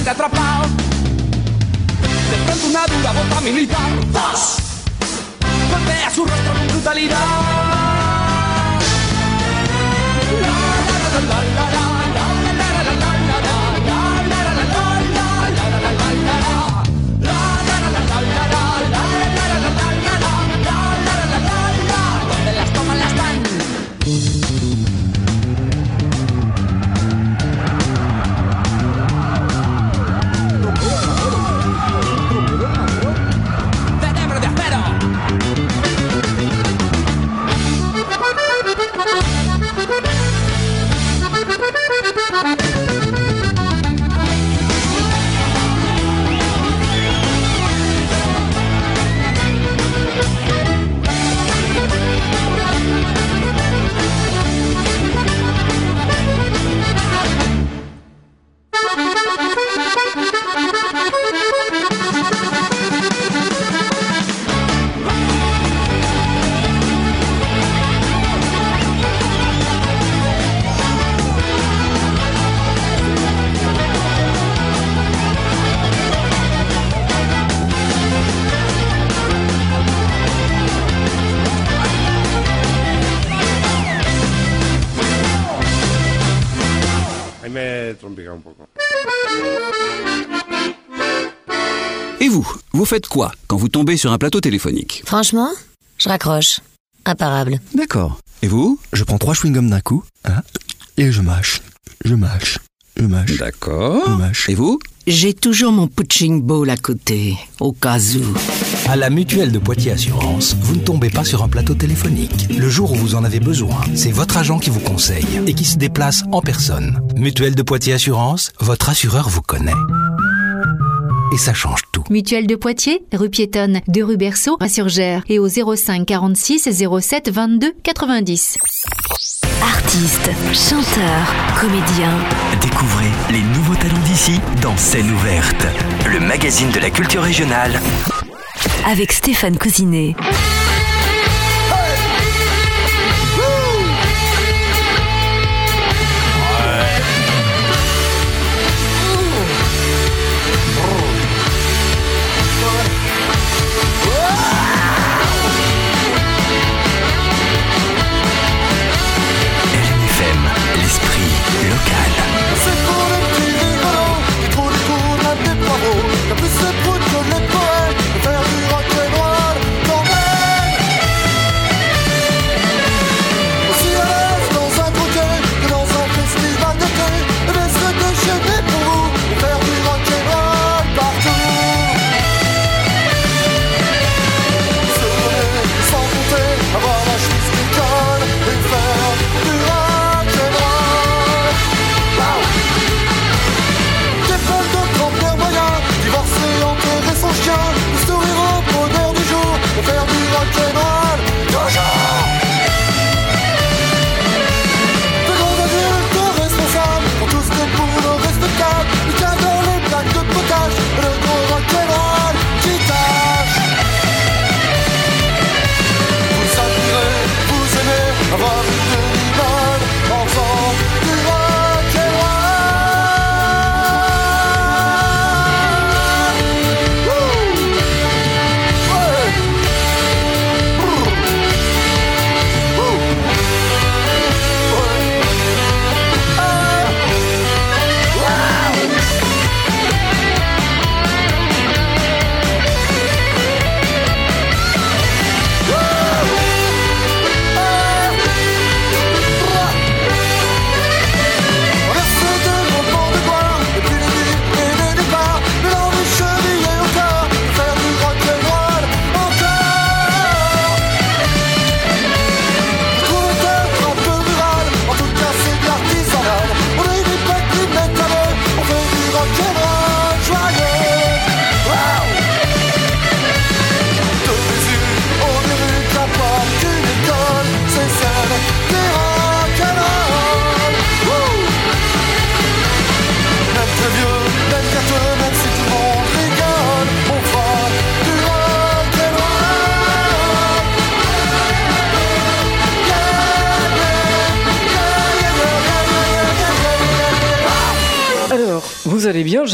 completamente atrapado. De pronto una dura bota militar ¡Dos! Golpea su rostro con brutalidad. La, la, la, la, la, la. Et vous, vous faites quoi quand vous tombez sur un plateau téléphonique? Franchement, je raccroche. Imparable. D'accord. Et vous? Je prends trois chewing-gums d'un coup, hein, et je mâche, je mâche, je mâche. D'accord. Je mâche. Et vous? J'ai toujours mon punching ball à côté, au cas où. À la Mutuelle de Poitiers Assurance, vous ne tombez pas sur un plateau téléphonique. Le jour où vous en avez besoin, c'est votre agent qui vous conseille et qui se déplace en personne. Mutuelle de Poitiers Assurance, votre assureur vous connaît. Et ça change tout. Mutuelle de Poitiers, rue piétonne de rue Berceau à Surgères et au zéro cinq quarante-six zéro sept vingt-deux quatre-vingt-dix. Artistes, chanteurs, comédiens. Découvrez les nouveaux talents d'ici dans Scène ouverte, le magazine de la culture régionale. Avec Stéphane Cousinet. Plus se prout que les poètes, faire du rock'n'roll, quand même.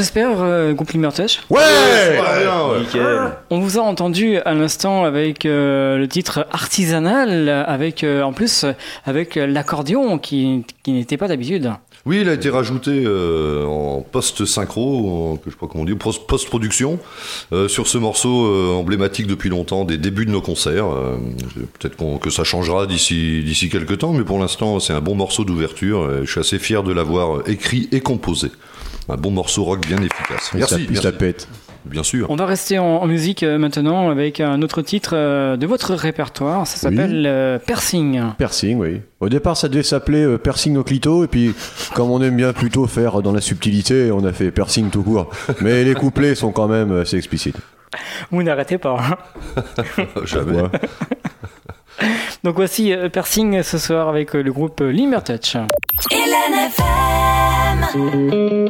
j'espère, euh, groupe Limertouch. Ouais, ouais, ouais, nickel. On vous a entendu à l'instant avec euh, le titre artisanal, avec euh, en plus avec l'accordéon qui, qui n'était pas d'habitude. Oui, il a été rajouté euh, en post-synchro, en, que je sais pas comment on dit, post-production, euh, sur ce morceau euh, emblématique depuis longtemps des débuts de nos concerts. Euh, peut-être qu'on, que ça changera d'ici, d'ici quelques temps, mais pour l'instant, c'est un bon morceau d'ouverture. Je suis assez fier de l'avoir écrit et composé. Un bon morceau rock bien efficace. Merci. Merci. Il la pète. Bien sûr. On va rester en, en musique euh, maintenant avec un autre titre euh, de votre répertoire. Ça s'appelle oui. euh, Piercing. Piercing, oui. Au départ, ça devait s'appeler euh, Piercing au clito, et puis comme on aime bien plutôt faire dans la subtilité, on a fait Piercing tout court. Mais les couplets sont quand même assez explicites. Vous n'arrêtez pas. Hein. Jamais. Donc voici euh, Piercing ce soir avec euh, le groupe euh, Limertouch. Hélène F M.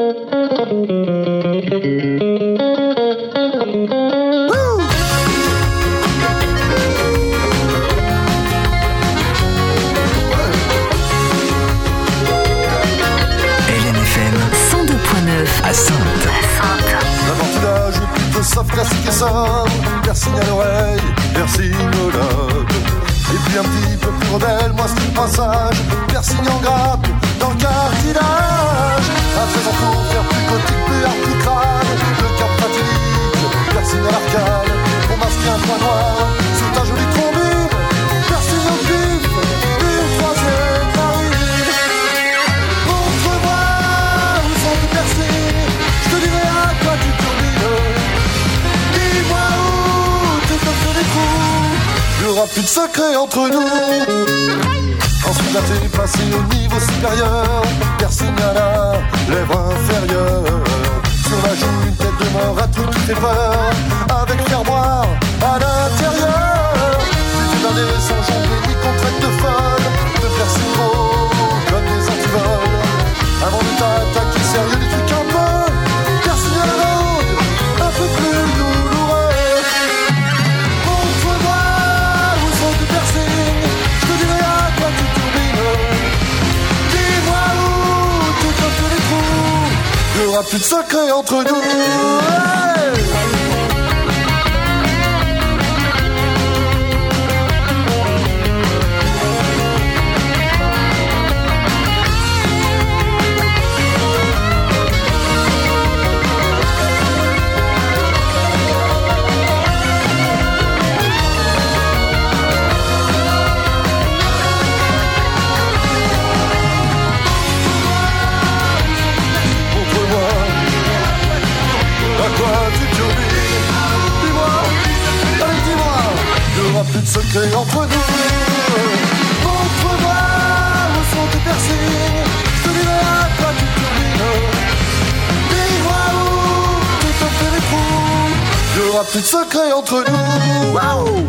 cent deux point neuf à Sainte. L'aventillage plutôt soft, classique et sobre. Piercing à l'oreille, piercing au lobe. Et puis un petit peu plus rebelle, moi style passage. Piercing en grappe, dans le cartilage. À treize ans pour faire plus gothique, plus hard, plus crade. Le cap fatidique, piercing à l'arcade. Pour masquer un point noir, sous ta jolie trombine. Piercing au pif, une troisième narine. Montre-moi où sont tes piercings. Je te dirai à quoi tu turbines. Dis-moi où tu te fais des trous. Il n'y aura plus de secret entre nous. Ensuite là t'es passé au niveau supérieur. Piercing à la lèvre inférieure. Sur la joue une tête de mort, un truc qui fait peur. Avec fermoir à l'intérieur. Tu t'es blindé sans jongler ni contrainte de folle. De piercing gros comme des antivols. Avant de t'attaquer sérieux des trucs un peu. Piercing à la route, un peu plus douloureux. Montre-moi où sont tes piercings. Je te dirai à quoi tu turbines. Dis-moi où tu te fais des trous. Il n'y aura plus de secret entre nous. Hey! Plus de secret entre nous. Montre-moi où sont tes piercings. Je te dirai à quoi tu turbines. Dis-moi où tu te fais des trous. Il n'y aura plus de secret entre nous. Waouh!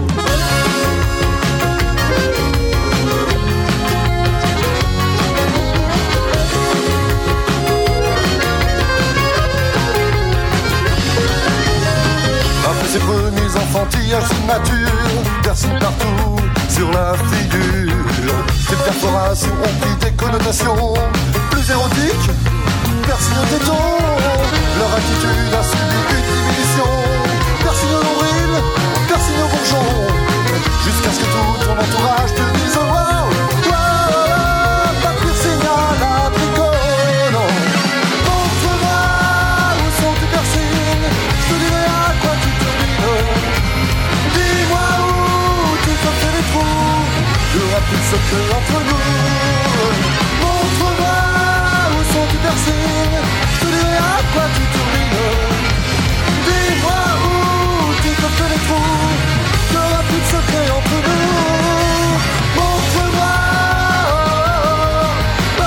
Après ses premiers enfantillages immatures, piercing partout sur la figure. Tes perforations ont pris des connotations plus érotiques. Piercing au téton, leur attitude a subi une diminution. Piercing au nombril, piercing au bourgeon. Jusqu'à ce que tout ton entourage te dise oh, wow, wow, pas de piercing à l'abricot, non. Montre-moi où sont tes piercings. Je te dirai à quoi tu turbines. Dis-moi où tu te fais des trous. Il n'y aura plus de secret entre nous. Montre-moi où sont tes piercings. Je te dirai à quoi tu turbines. Dis-moi où tu te fais des trous. Il n'y aura plus de secret entre nous. Montre-moi. Oh, oh,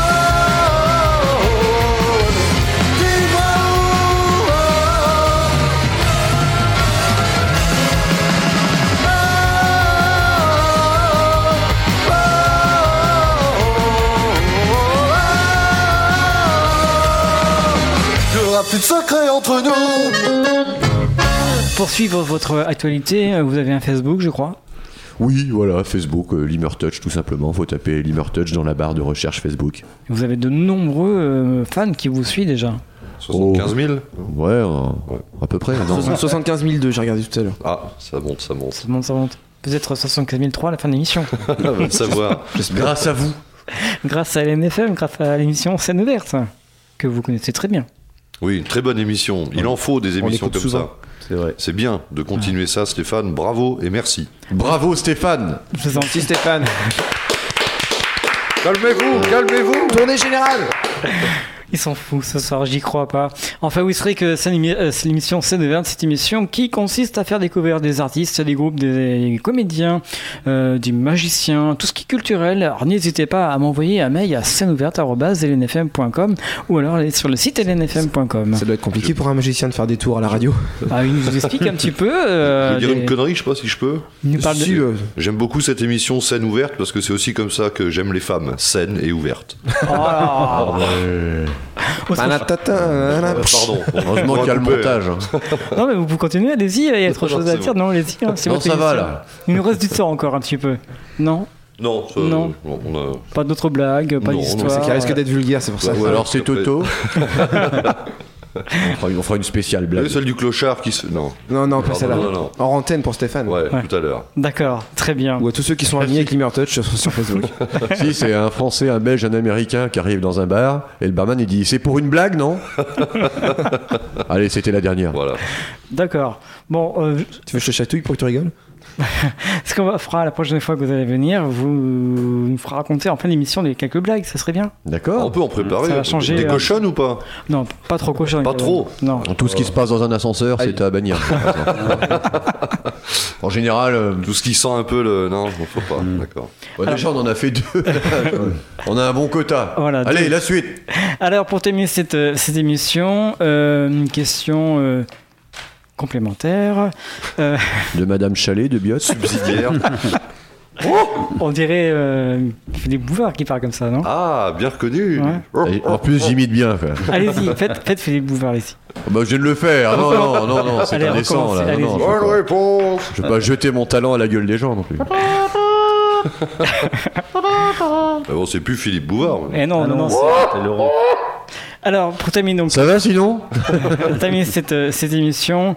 oh. Dis-moi où. Oh, il n'y aura plus de secret entre nous. Pour suivre votre actualité, vous avez un Facebook, je crois. Oui, voilà, Facebook, euh, Limertouch tout simplement. Faut taper Limertouch dans la barre de recherche Facebook. Vous avez de nombreux euh, fans qui vous suivent déjà. soixante-quinze mille oh. ouais, euh, ouais, à peu près. Non. soixante-quinze mille deux, j'ai regardé tout à l'heure. Ah, ça monte, ça monte. Ça monte, ça monte. Peut-être soixante-quinze mille trois à la fin de l'émission. On va le savoir. Grâce à vous. Grâce à L N F M, grâce à l'émission Scène Ouverte, que vous connaissez très bien. Oui, une très bonne émission. Il en faut des émissions comme souvent. ça. C'est vrai. C'est bien de continuer ça, Stéphane. Bravo et merci. Bravo, Stéphane. Je vous en prie, Stéphane. Calmez-vous, calmez-vous. Tournée générale. Ils s'en foutent ce soir, j'y crois pas. Enfin, oui, c'est vrai que c'est l'émission Scène Ouverte, cette émission qui consiste à faire découvrir des artistes, des groupes, des comédiens, euh, des magiciens, tout ce qui est culturel. Alors n'hésitez pas à m'envoyer un mail à scène ouverte arobase l n f m point com ou alors aller sur le site l n f m point com. Ça doit être compliqué pour un magicien de faire des tours à la radio. Ah, il nous explique un petit peu. Euh, je veux dire des... une connerie, je sais pas si je peux. Il nous parle si, de... euh, J'aime beaucoup cette émission Scène Ouverte parce que c'est aussi comme ça que j'aime les femmes, saines et ouvertes. Oh là Euh, pardon. Heureusement qu'il y a le montage. Non, mais vous continuez, allez-y, il y a autre chose à dire. Non, allez-y. Hein, non, ça va là. Il nous reste du temps encore un petit peu. Non Non, ça, non. On a... Pas d'autres blagues, pas d'histoire. C'est qu'il risque d'être vulgaire, c'est pour ça. Ou alors c'est Toto. On fera, une, on fera une spéciale blague. Celle du clochard qui se. Non. Non, non, pas celle-là. En antenne pour Stéphane. Ouais, ouais, tout à l'heure. D'accord, très bien. Ou à tous ceux qui sont alignés avec Limertouch sur, sur Facebook. Si, c'est un Français, un Belge, un Américain qui arrive dans un bar et le barman il dit c'est pour une blague, non? Allez, c'était la dernière. Voilà. D'accord. Bon. Euh, tu veux que je te chatouille pour que tu rigoles? Ce qu'on fera la prochaine fois que vous allez venir, vous nous ferez raconter en fin d'émission des quelques blagues, ça serait bien. D'accord. On peut en préparer. Ça va changer. Des cochonnes euh... ou pas? Non, pas trop cochonnes. Pas trop. Non. Tout ce qui se passe dans un ascenseur, Aïe. C'est à bannir. En général, euh... tout ce qui sent un peu le. Non, il faut pas. Mmh. D'accord. Ouais, déjà, on en a fait deux. On a un bon quota. Voilà, allez, deux. La suite. Alors, pour terminer cette, cette émission, euh, une question. Euh, complémentaire euh... de Madame Chalet de Biot subsidiaire. Oh, on dirait euh, Philippe Bouvard qui parle comme ça, non? Ah, bien reconnu. Ouais. En plus, j'imite bien. Quoi. Allez-y, faites, faites Philippe Bouvard ici. Bah, je viens de le faire. Non, non, non, non, c'est indécent là. Non, non, bonne réponse. Je vais pas jeter mon talent à la gueule des gens non plus. Bon, c'est plus Philippe Bouvard. Eh non, ah non, non, c'est oh Laurent. Alors, pour terminer donc... Ça va sinon? Pour terminer cette, cette émission,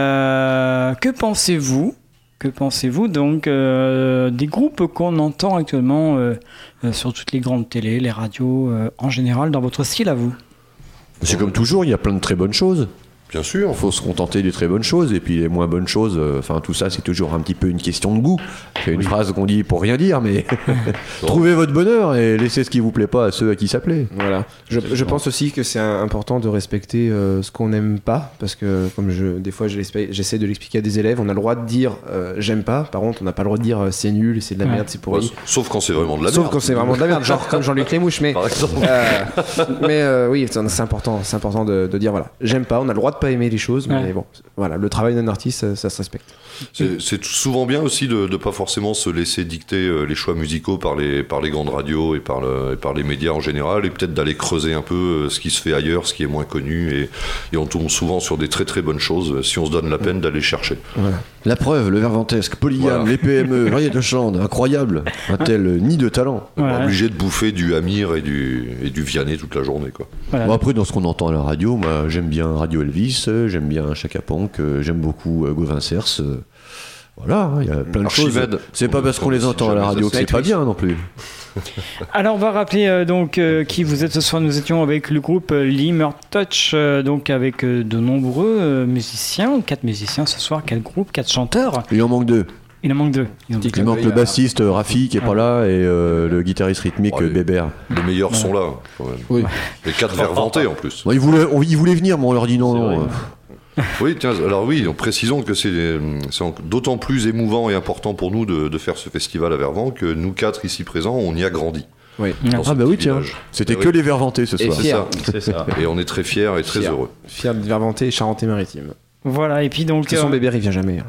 euh, que pensez-vous Que pensez-vous donc euh, des groupes qu'on entend actuellement euh, euh, sur toutes les grandes télés, les radios, euh, en général, dans votre style à vous? C'est comme toujours, il y a plein de très bonnes choses. Bien sûr. Il faut se contenter des très bonnes choses et puis les moins bonnes choses, enfin euh, tout ça c'est toujours un petit peu une question de goût. C'est une oui. phrase qu'on dit pour rien dire, mais trouvez votre bonheur et laissez ce qui vous plaît pas à ceux à qui ça plaît. Voilà. Je, je pense aussi que c'est important de respecter euh, ce qu'on n'aime pas, parce que comme je, des fois je j'essaie de l'expliquer à des élèves, on a le droit de dire euh, j'aime pas, par contre on n'a pas le droit de dire euh, c'est nul, c'est de la ouais. merde, c'est pourri. Ouais, sauf quand c'est vraiment de la merde. Sauf quand c'est vraiment de la merde, genre comme Jean-Luc Lémouche, mais, par exemple. Euh, mais euh, oui, c'est important, c'est important de, de dire voilà, j'aime pas, on a le droit de pas aimer les choses, mais ouais. bon, voilà, le travail d'un artiste, ça, ça se respecte. C'est, c'est souvent bien aussi de ne pas forcément se laisser dicter euh, les choix musicaux par les, par les grandes radios et par, le, et par les médias en général, et peut-être d'aller creuser un peu euh, ce qui se fait ailleurs, ce qui est moins connu, et, et on tombe souvent sur des très très bonnes choses si on se donne la peine d'aller chercher. Voilà. La preuve, le Vervantesque, Polygame, voilà. Les P M E, Variété de chant, incroyable, un tel nid de talent. On est obligé de bouffer du Amir et du, et du Vianney toute la journée, quoi. Voilà. Bon, après, dans ce qu'on entend à la radio, moi j'aime bien Radio Elvis, j'aime bien Chaka Ponk, j'aime beaucoup euh, Gauvin Cers. Euh, voilà, il y a plein de Archimède. choses. C'est pas parce qu'on les entend à la radio que c'est pas bien non plus. Alors on va rappeler euh, donc euh, qui vous êtes ce soir. Nous étions avec le groupe euh, Limertouch, euh, donc avec euh, de nombreux euh, musiciens, quatre musiciens ce soir, quatre groupes, quatre chanteurs. Il en manque deux. Il en manque deux. Il, il manque le bassiste euh, Rafi qui est ah. pas là et euh, le guitariste rythmique oh, les, Bébert. Les meilleurs ouais. sont là quand même. Oui. Les quatre vervantés en plus. Bon, ils, voulaient, on, ils voulaient venir, mais on leur dit non. non oui, tiens, alors oui, précisons que c'est, c'est d'autant plus émouvant et important pour nous de, de faire ce festival à Vervans que nous quatre ici présents, on y a grandi. Oui. Ah bah oui, tiens, c'était et que oui. les Vervantais ce soir. C'est ça. c'est ça. Et on est très fiers et très fier. heureux. Fiers de Vervantais et Charentais-Maritime. Voilà, et puis donc. De son euh, bébé, il vient jamais.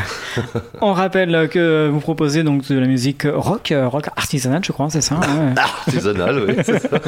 On rappelle que vous proposez donc de la musique rock, rock artisanale, je crois, c'est ça hein Artisanale, oui. C'est ça.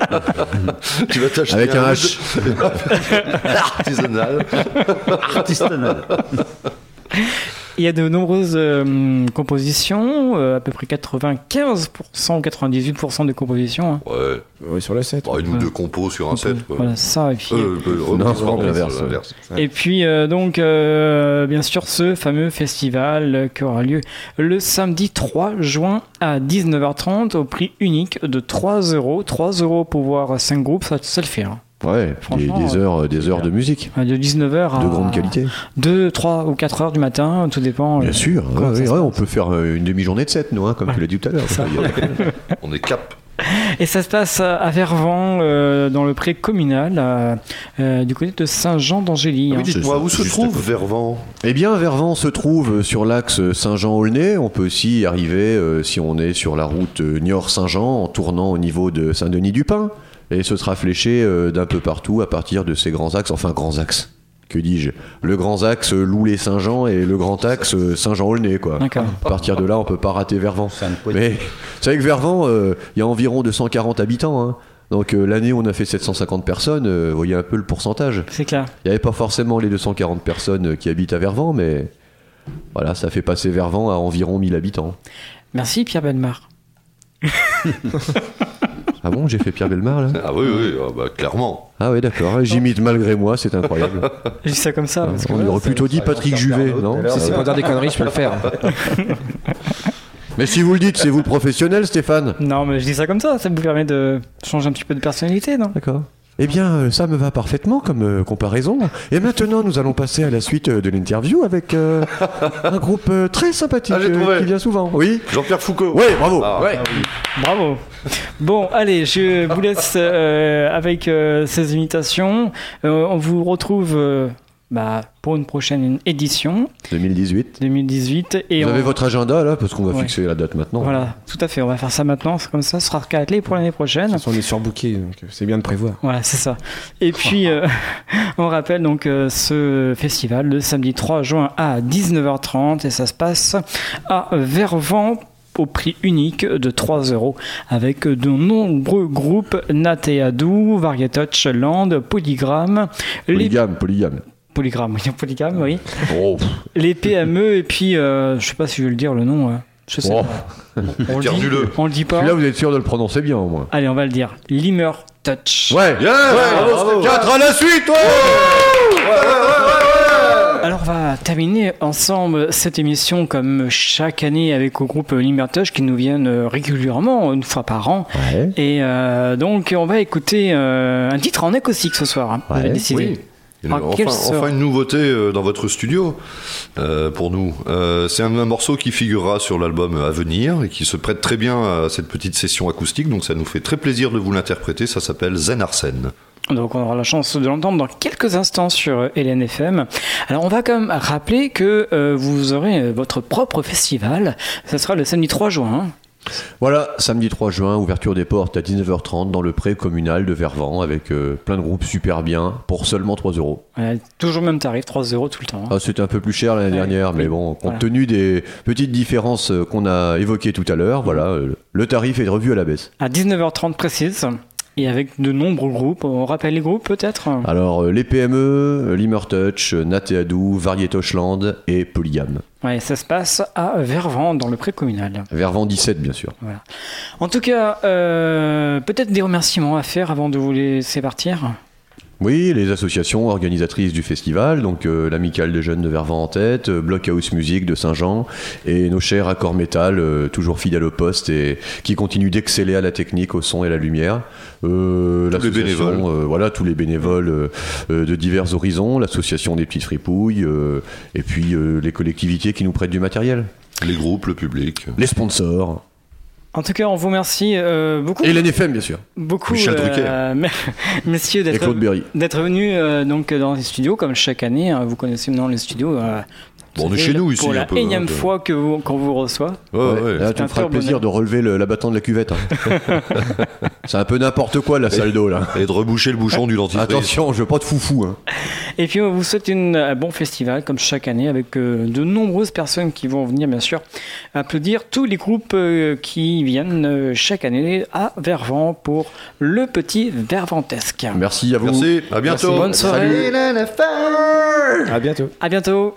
Tu vas t'acheter avec un, un H. Artisanale. Artisanale. Il y a de nombreuses euh, compositions, euh, à peu près quatre-vingt-quinze pour cent ou quatre-vingt-dix-huit pour cent de compositions. Hein. Ouais. ouais, sur le set. Bah, une ou deux compos sur un set. Quoi. Voilà, ça. Et puis, euh, euh, oh, non, pardon, l'inverse. l'inverse. Et puis, euh, donc, euh, bien sûr, ce fameux festival qui aura lieu le samedi trois juin à dix-neuf heures trente au prix unique de trois euros. trois euros pour voir cinq groupes, ça, ça le fait. Hein. Ouais, des, des heures, des heures de musique. De dix-neuf heures à de grande qualité. deux, trois ou quatre heures du matin, tout dépend. Bien euh, sûr, ouais, ouais, ouais, on peut faire une demi-journée de set, nous, hein, comme ouais. tu l'as dit tout à l'heure. On est cap. Et ça se passe à Vervent, euh, dans le pré communal, euh, euh, du côté de Saint-Jean-d'Angély. Ah oui, dites-moi, où se trouve Vervent ? Eh bien, Vervent se trouve sur l'axe Saint-Jean-Aulnay. On peut aussi y arriver, euh, si on est sur la route Niort-Saint-Jean, en tournant au niveau de Saint-Denis-du-Pin. Et ce sera fléché euh, d'un peu partout à partir de ces grands axes, enfin grands axes, que dis-je, le grand axe Loulet-Saint-Jean et le grand axe Saint-Jean-Aulnay, quoi. D'accord. À partir de là, on peut pas rater Vervent. Mais vous savez que Vervent, il euh, y a environ deux cent quarante habitants, hein. Donc euh, l'année où on a fait sept cent cinquante personnes, euh, vous voyez un peu le pourcentage. C'est clair. Il n'y avait pas forcément les deux cent quarante personnes qui habitent à Vervent, mais voilà, ça fait passer Vervent à environ mille habitants. Merci Pierre Bellemare. Ah bon, j'ai fait Pierre Bellemare là ? Ah oui, oui, ah bah, clairement. Ah oui, d'accord, j'imite malgré moi, c'est incroyable. Je dis ça comme ça. Parce que on là, aurait plutôt dit Patrick Juvet, non ? Si c'est pour dire des conneries, je peux le faire. Mais si vous le dites, c'est vous le professionnel, Stéphane ? Non, mais je dis ça comme ça, ça vous permet de changer un petit peu de personnalité, non ? D'accord. Eh bien, ça me va parfaitement comme euh, comparaison. Et maintenant, nous allons passer à la suite de l'interview avec euh, un groupe euh, très sympathique ah, euh, qui vient souvent. Oui. Jean-Pierre Foucault. Oui, bravo. Ah, ouais. ah, oui. Bravo. Bon, allez, je vous laisse euh, avec euh, ces imitations. Euh, on vous retrouve euh, bah, pour une prochaine édition. deux mille dix-huit. deux mille dix-huit. Et vous on... avez votre agenda là, parce qu'on va ouais. fixer la date maintenant. Voilà, tout à fait. On va faire ça maintenant. Comme ça, ce sera calé pour l'année prochaine. De toute façon, on est surbooké, donc c'est bien de prévoir. Voilà, c'est ça. Et puis, euh, on rappelle donc euh, ce festival le samedi trois juin à dix-neuf heures trente et ça se passe à Vervent au prix unique de trois euros avec de nombreux groupes Nat et Adou, Varietoch Land, Polygram, Polygame, les... Polygame. Polygram, oui, Polygame, oui. Oh. Les P M E et puis, euh, je sais pas si je vais le dire le nom. Hein. Je sais oh. pas. On, le dit, on le dit pas. Celui-là, vous êtes sûr de le prononcer bien au moins. Allez, on va le dire. Limer Touch. Ouais. Yeah, ouais, bravo, quatre à la suite. Ouais. Ouais, ouais, ouais, ouais. Alors, on va terminer ensemble cette émission comme chaque année avec le groupe Limer Touch qui nous viennent régulièrement, une fois par an. Ouais. Et euh, donc, on va écouter euh, un titre en acoustique ce soir. Hein, ouais. Vous avez décidé. Oui. Ah, enfin, enfin une nouveauté euh, dans votre studio euh, pour nous. Euh, c'est un, un morceau qui figurera sur l'album à venir et qui se prête très bien à cette petite session acoustique, donc ça nous fait très plaisir de vous l'interpréter. Ça s'appelle Zen Arsène. Donc on aura la chance de l'entendre dans quelques instants sur L N F M. Alors on va quand même rappeler que euh, vous aurez votre propre festival. Ça sera le samedi trois juin. Hein. Voilà, samedi trois juin, ouverture des portes à dix-neuf heures trente dans le pré communal de Vervent avec euh, plein de groupes super bien pour seulement trois euros. Ouais, toujours le même tarif, trois euros tout le temps. Hein. Ah, c'était un peu plus cher l'année ouais, dernière, mais oui, bon, compte voilà. tenu des petites différences qu'on a évoquées tout à l'heure, voilà, euh, le tarif est revu à la baisse. À dix-neuf heures trente précise. Et avec de nombreux groupes. On rappelle les groupes peut-être ? Alors, les P M E, Limer Touch, Nat et Adou, Varietoch Land et Polygame. Ouais, ça se passe à Vervent, dans le pré-communal. Vervent dix-sept, bien sûr. Voilà. En tout cas, euh, peut-être des remerciements à faire avant de vous laisser partir ? Oui, les associations organisatrices du festival, donc euh, l'Amicale des Jeunes de Vervent en tête, euh, Blockhouse Music de Saint-Jean, et nos chers Accords Métal, euh, toujours fidèles au poste et qui continuent d'exceller à la technique, au son et à la lumière. Euh, tous les bénévoles. Euh, voilà, tous les bénévoles euh, euh, de divers horizons, l'association des Petites Fripouilles, euh, et puis euh, les collectivités qui nous prêtent du matériel. Les groupes, le public. Les sponsors. En tout cas, on vous remercie euh, beaucoup. Et l'N F M, bien sûr. Beaucoup, euh, messieurs, d'être, d'être venus euh, donc, dans les studios, comme chaque année. Hein, vous connaissez maintenant les studios. Euh, bon, on est chez nous ici. Pour la un peu, énième hein, fois que vous, qu'on vous reçoit. Ouais, ouais. Ouais. Là, tu me feras le plaisir de relever le, l'abattant de la cuvette. Hein. C'est un peu n'importe quoi, la salle d'eau, là. Et de reboucher le bouchon du dentifrice. Attention, je veux pas de foufou. Hein. Et puis, on vous souhaite une, un bon festival, comme chaque année, avec euh, de nombreuses personnes qui vont venir, bien sûr, applaudir tous les groupes euh, qui viennent euh, chaque année à Vervent pour le petit Verventesque. Merci à vous. Merci, à bientôt. Merci. Bonne soirée. Salut. À bientôt. À bientôt.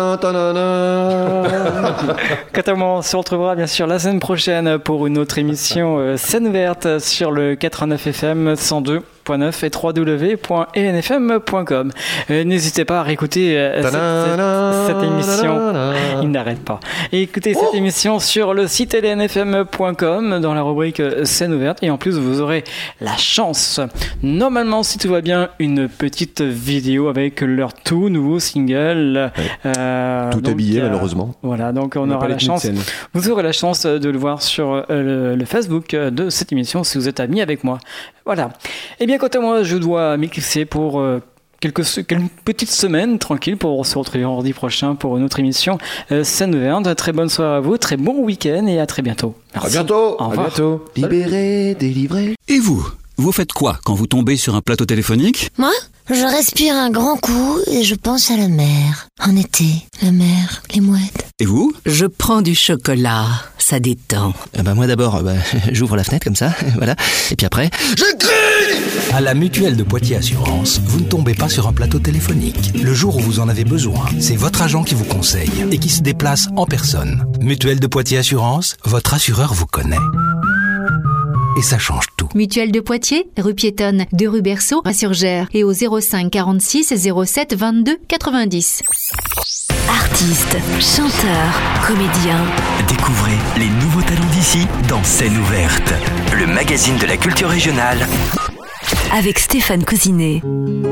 Quant à moi, on se retrouvera bien sûr la semaine prochaine pour une autre émission euh, Scène ouverte sur le quatre-vingt-neuf F M cent deux point neuf et w w w point e n f m point com. Euh, n'hésitez pas à réécouter euh, cette, cette, cette émission. Il n'arrête pas. Et écoutez cette oh émission sur le site l n f m point com dans la rubrique Scène ouverte. Et en plus, vous aurez la chance, normalement, si tout va bien, une petite vidéo avec leur tout nouveau single. Ouais. Euh, tout donc, habillé, euh, malheureusement. Voilà, donc on, on aura la chance. Vous aurez la chance de le voir sur euh, le, le Facebook de cette émission si vous êtes amis avec moi. Voilà. Et bien, quant à moi, je dois m'éclipser pour euh, quelques, quelques petites semaines tranquilles pour se retrouver vendredi prochain pour une autre émission euh, Scène ouverte. Très bonne soirée à vous, très bon week-end et à très bientôt. Merci. À bientôt. Au revoir. À bientôt. Libéré, délivré. Et vous, vous faites quoi quand vous tombez sur un plateau téléphonique ? Moi, je respire un grand coup et je pense à la mer. En été, la mer, les mouettes. Et vous ? Je prends du chocolat, ça détend. Eh ben moi d'abord, bah, j'ouvre la fenêtre comme ça, voilà. Et puis après, je crie ! À la Mutuelle de Poitiers Assurance, vous ne tombez pas sur un plateau téléphonique. Le jour où vous en avez besoin, c'est votre agent qui vous conseille et qui se déplace en personne. Mutuelle de Poitiers Assurance, votre assureur vous connaît. Et ça change tout. Mutuelle de Poitiers, rue piétonne de rue Berceau à Surgères et au zéro cinq quarante-six zéro sept vingt-deux quatre-vingt-dix. Artistes, chanteurs, comédiens. Découvrez les nouveaux talents d'ici dans Scène ouverte, le magazine de la culture régionale. Avec Stéphane Cousinet.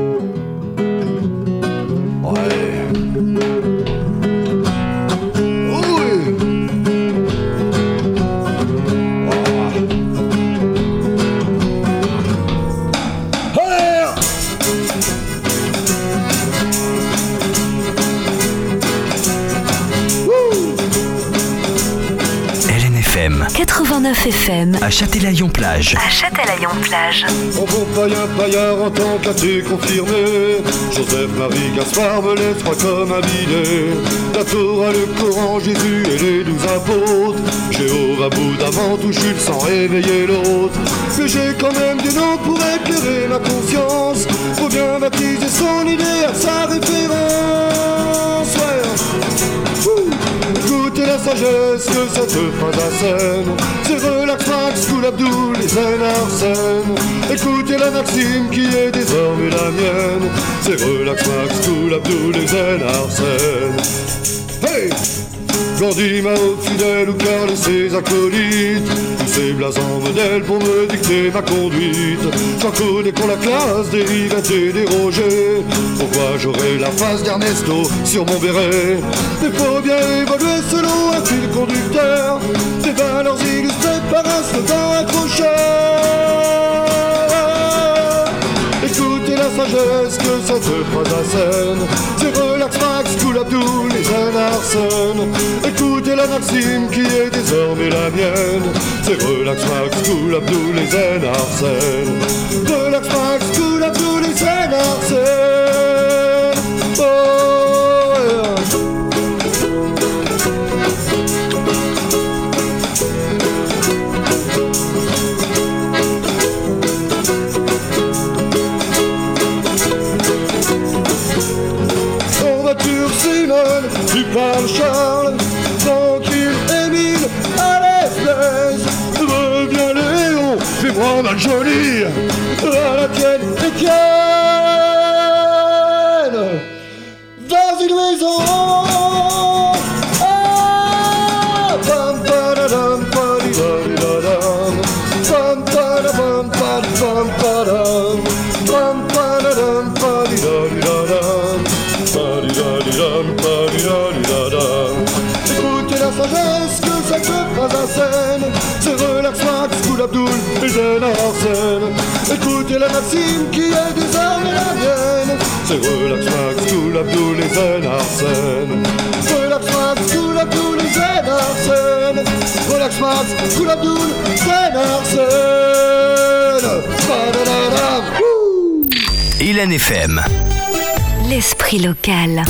quatre-vingt-neuf F M à Châtelaillon-Plage. À Châtelaillon-Plage. En bon païen, paillard en tant qu'athée confirmé, Joseph-Marie Gaspard me laisse froid comme un billet. La Torah, le Coran, Jésus et les douze apôtres, Jéhovah, Bouddha, avant tout Jules sans réveiller l'autre. Mais j'ai quand même des noms pour éclairer ma conscience. Faut bien baptiser son idée à sa référence. Ouais. Écoutez la sagesse que cette phrase assène. C'est relax Max, Cool Abdoul et Zen Arsène. Écoutez la maxime qui est désormais la mienne. C'est relax Max, Cool Abdoul et Zen Arsène. Hey! Gandhi, Mao, fidèle ou Karl et ses acolytes, tous ces blasants modèles pour me dicter ma conduite. J'en connais qu'on la classe des Yvette et des Roger. Pourquoi j'aurais la face d'Ernesto sur mon béret? Mais faut bien évoluer selon un fil conducteur, des valeurs illustrées par un slogan accrocheur. Écoutez la sagesse que cette phrase assène. C'est relax Max, Cool Abdoul et Zen Arsène. Écoutez la maxime qui est désormais la mienne. C'est relax Max, Cool Abdoul et Zen Arsène. Relax Max, Cool Abdoul et Zen Arsène. Oh, yeah. Simone, tu parles Charles, tranquille Émile, allez Blaise, reviens Léon, fais-moi mal joli, à la tienne Étienne, vas-y Louison, ah, pam padadam padidadam, pam padadam padidam padam, pam padadam padidadam. Écoutez la sagesse que cette phrase assène. C'est relax Max, Cool Abdoul et Zen Arsène. Écoutez la maxime qui est désormais la mienne. C'est relax Max, Cool Abdoul et Zen Arsène. Relax Max, Cool Abdoul et Zen Arsène. Relax Max, Cool Abdoul, Zen Arsène. Hélène F M. L'esprit local.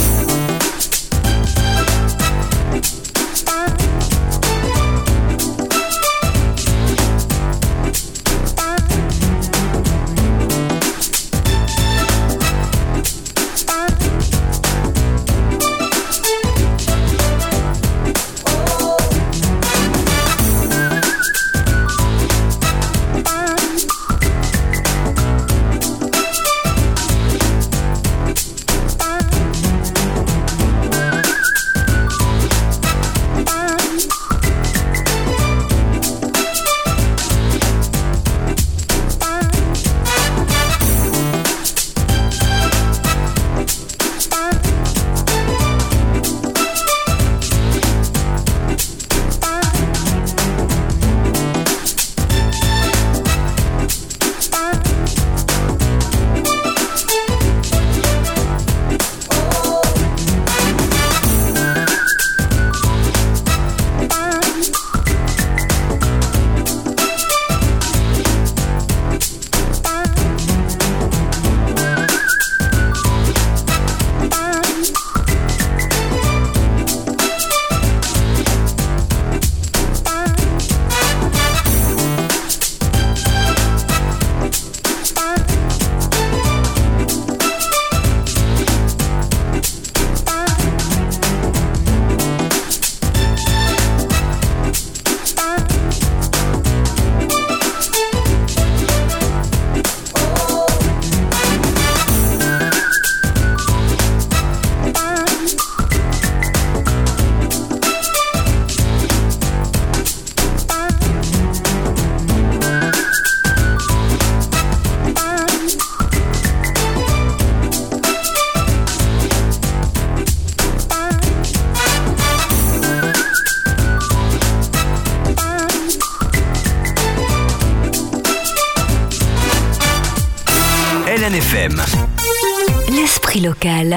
F M. L'esprit local.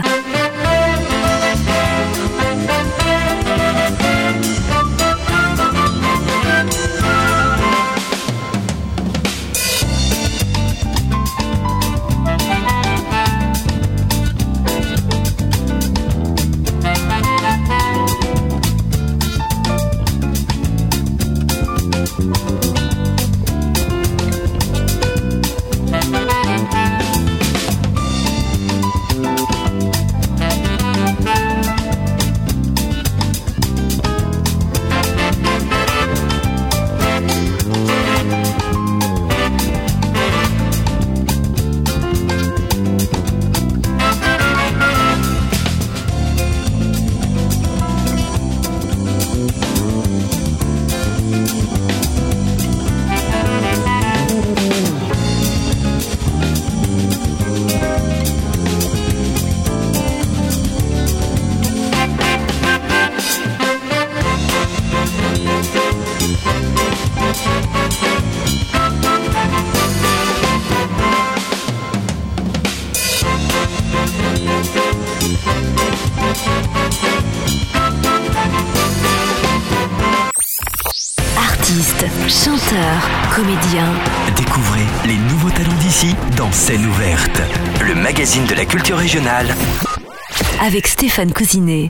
Chanteur, comédien. Découvrez les nouveaux talents d'ici dans Scène ouverte, le magazine de la culture régionale. Avec Stéphane Cousinet.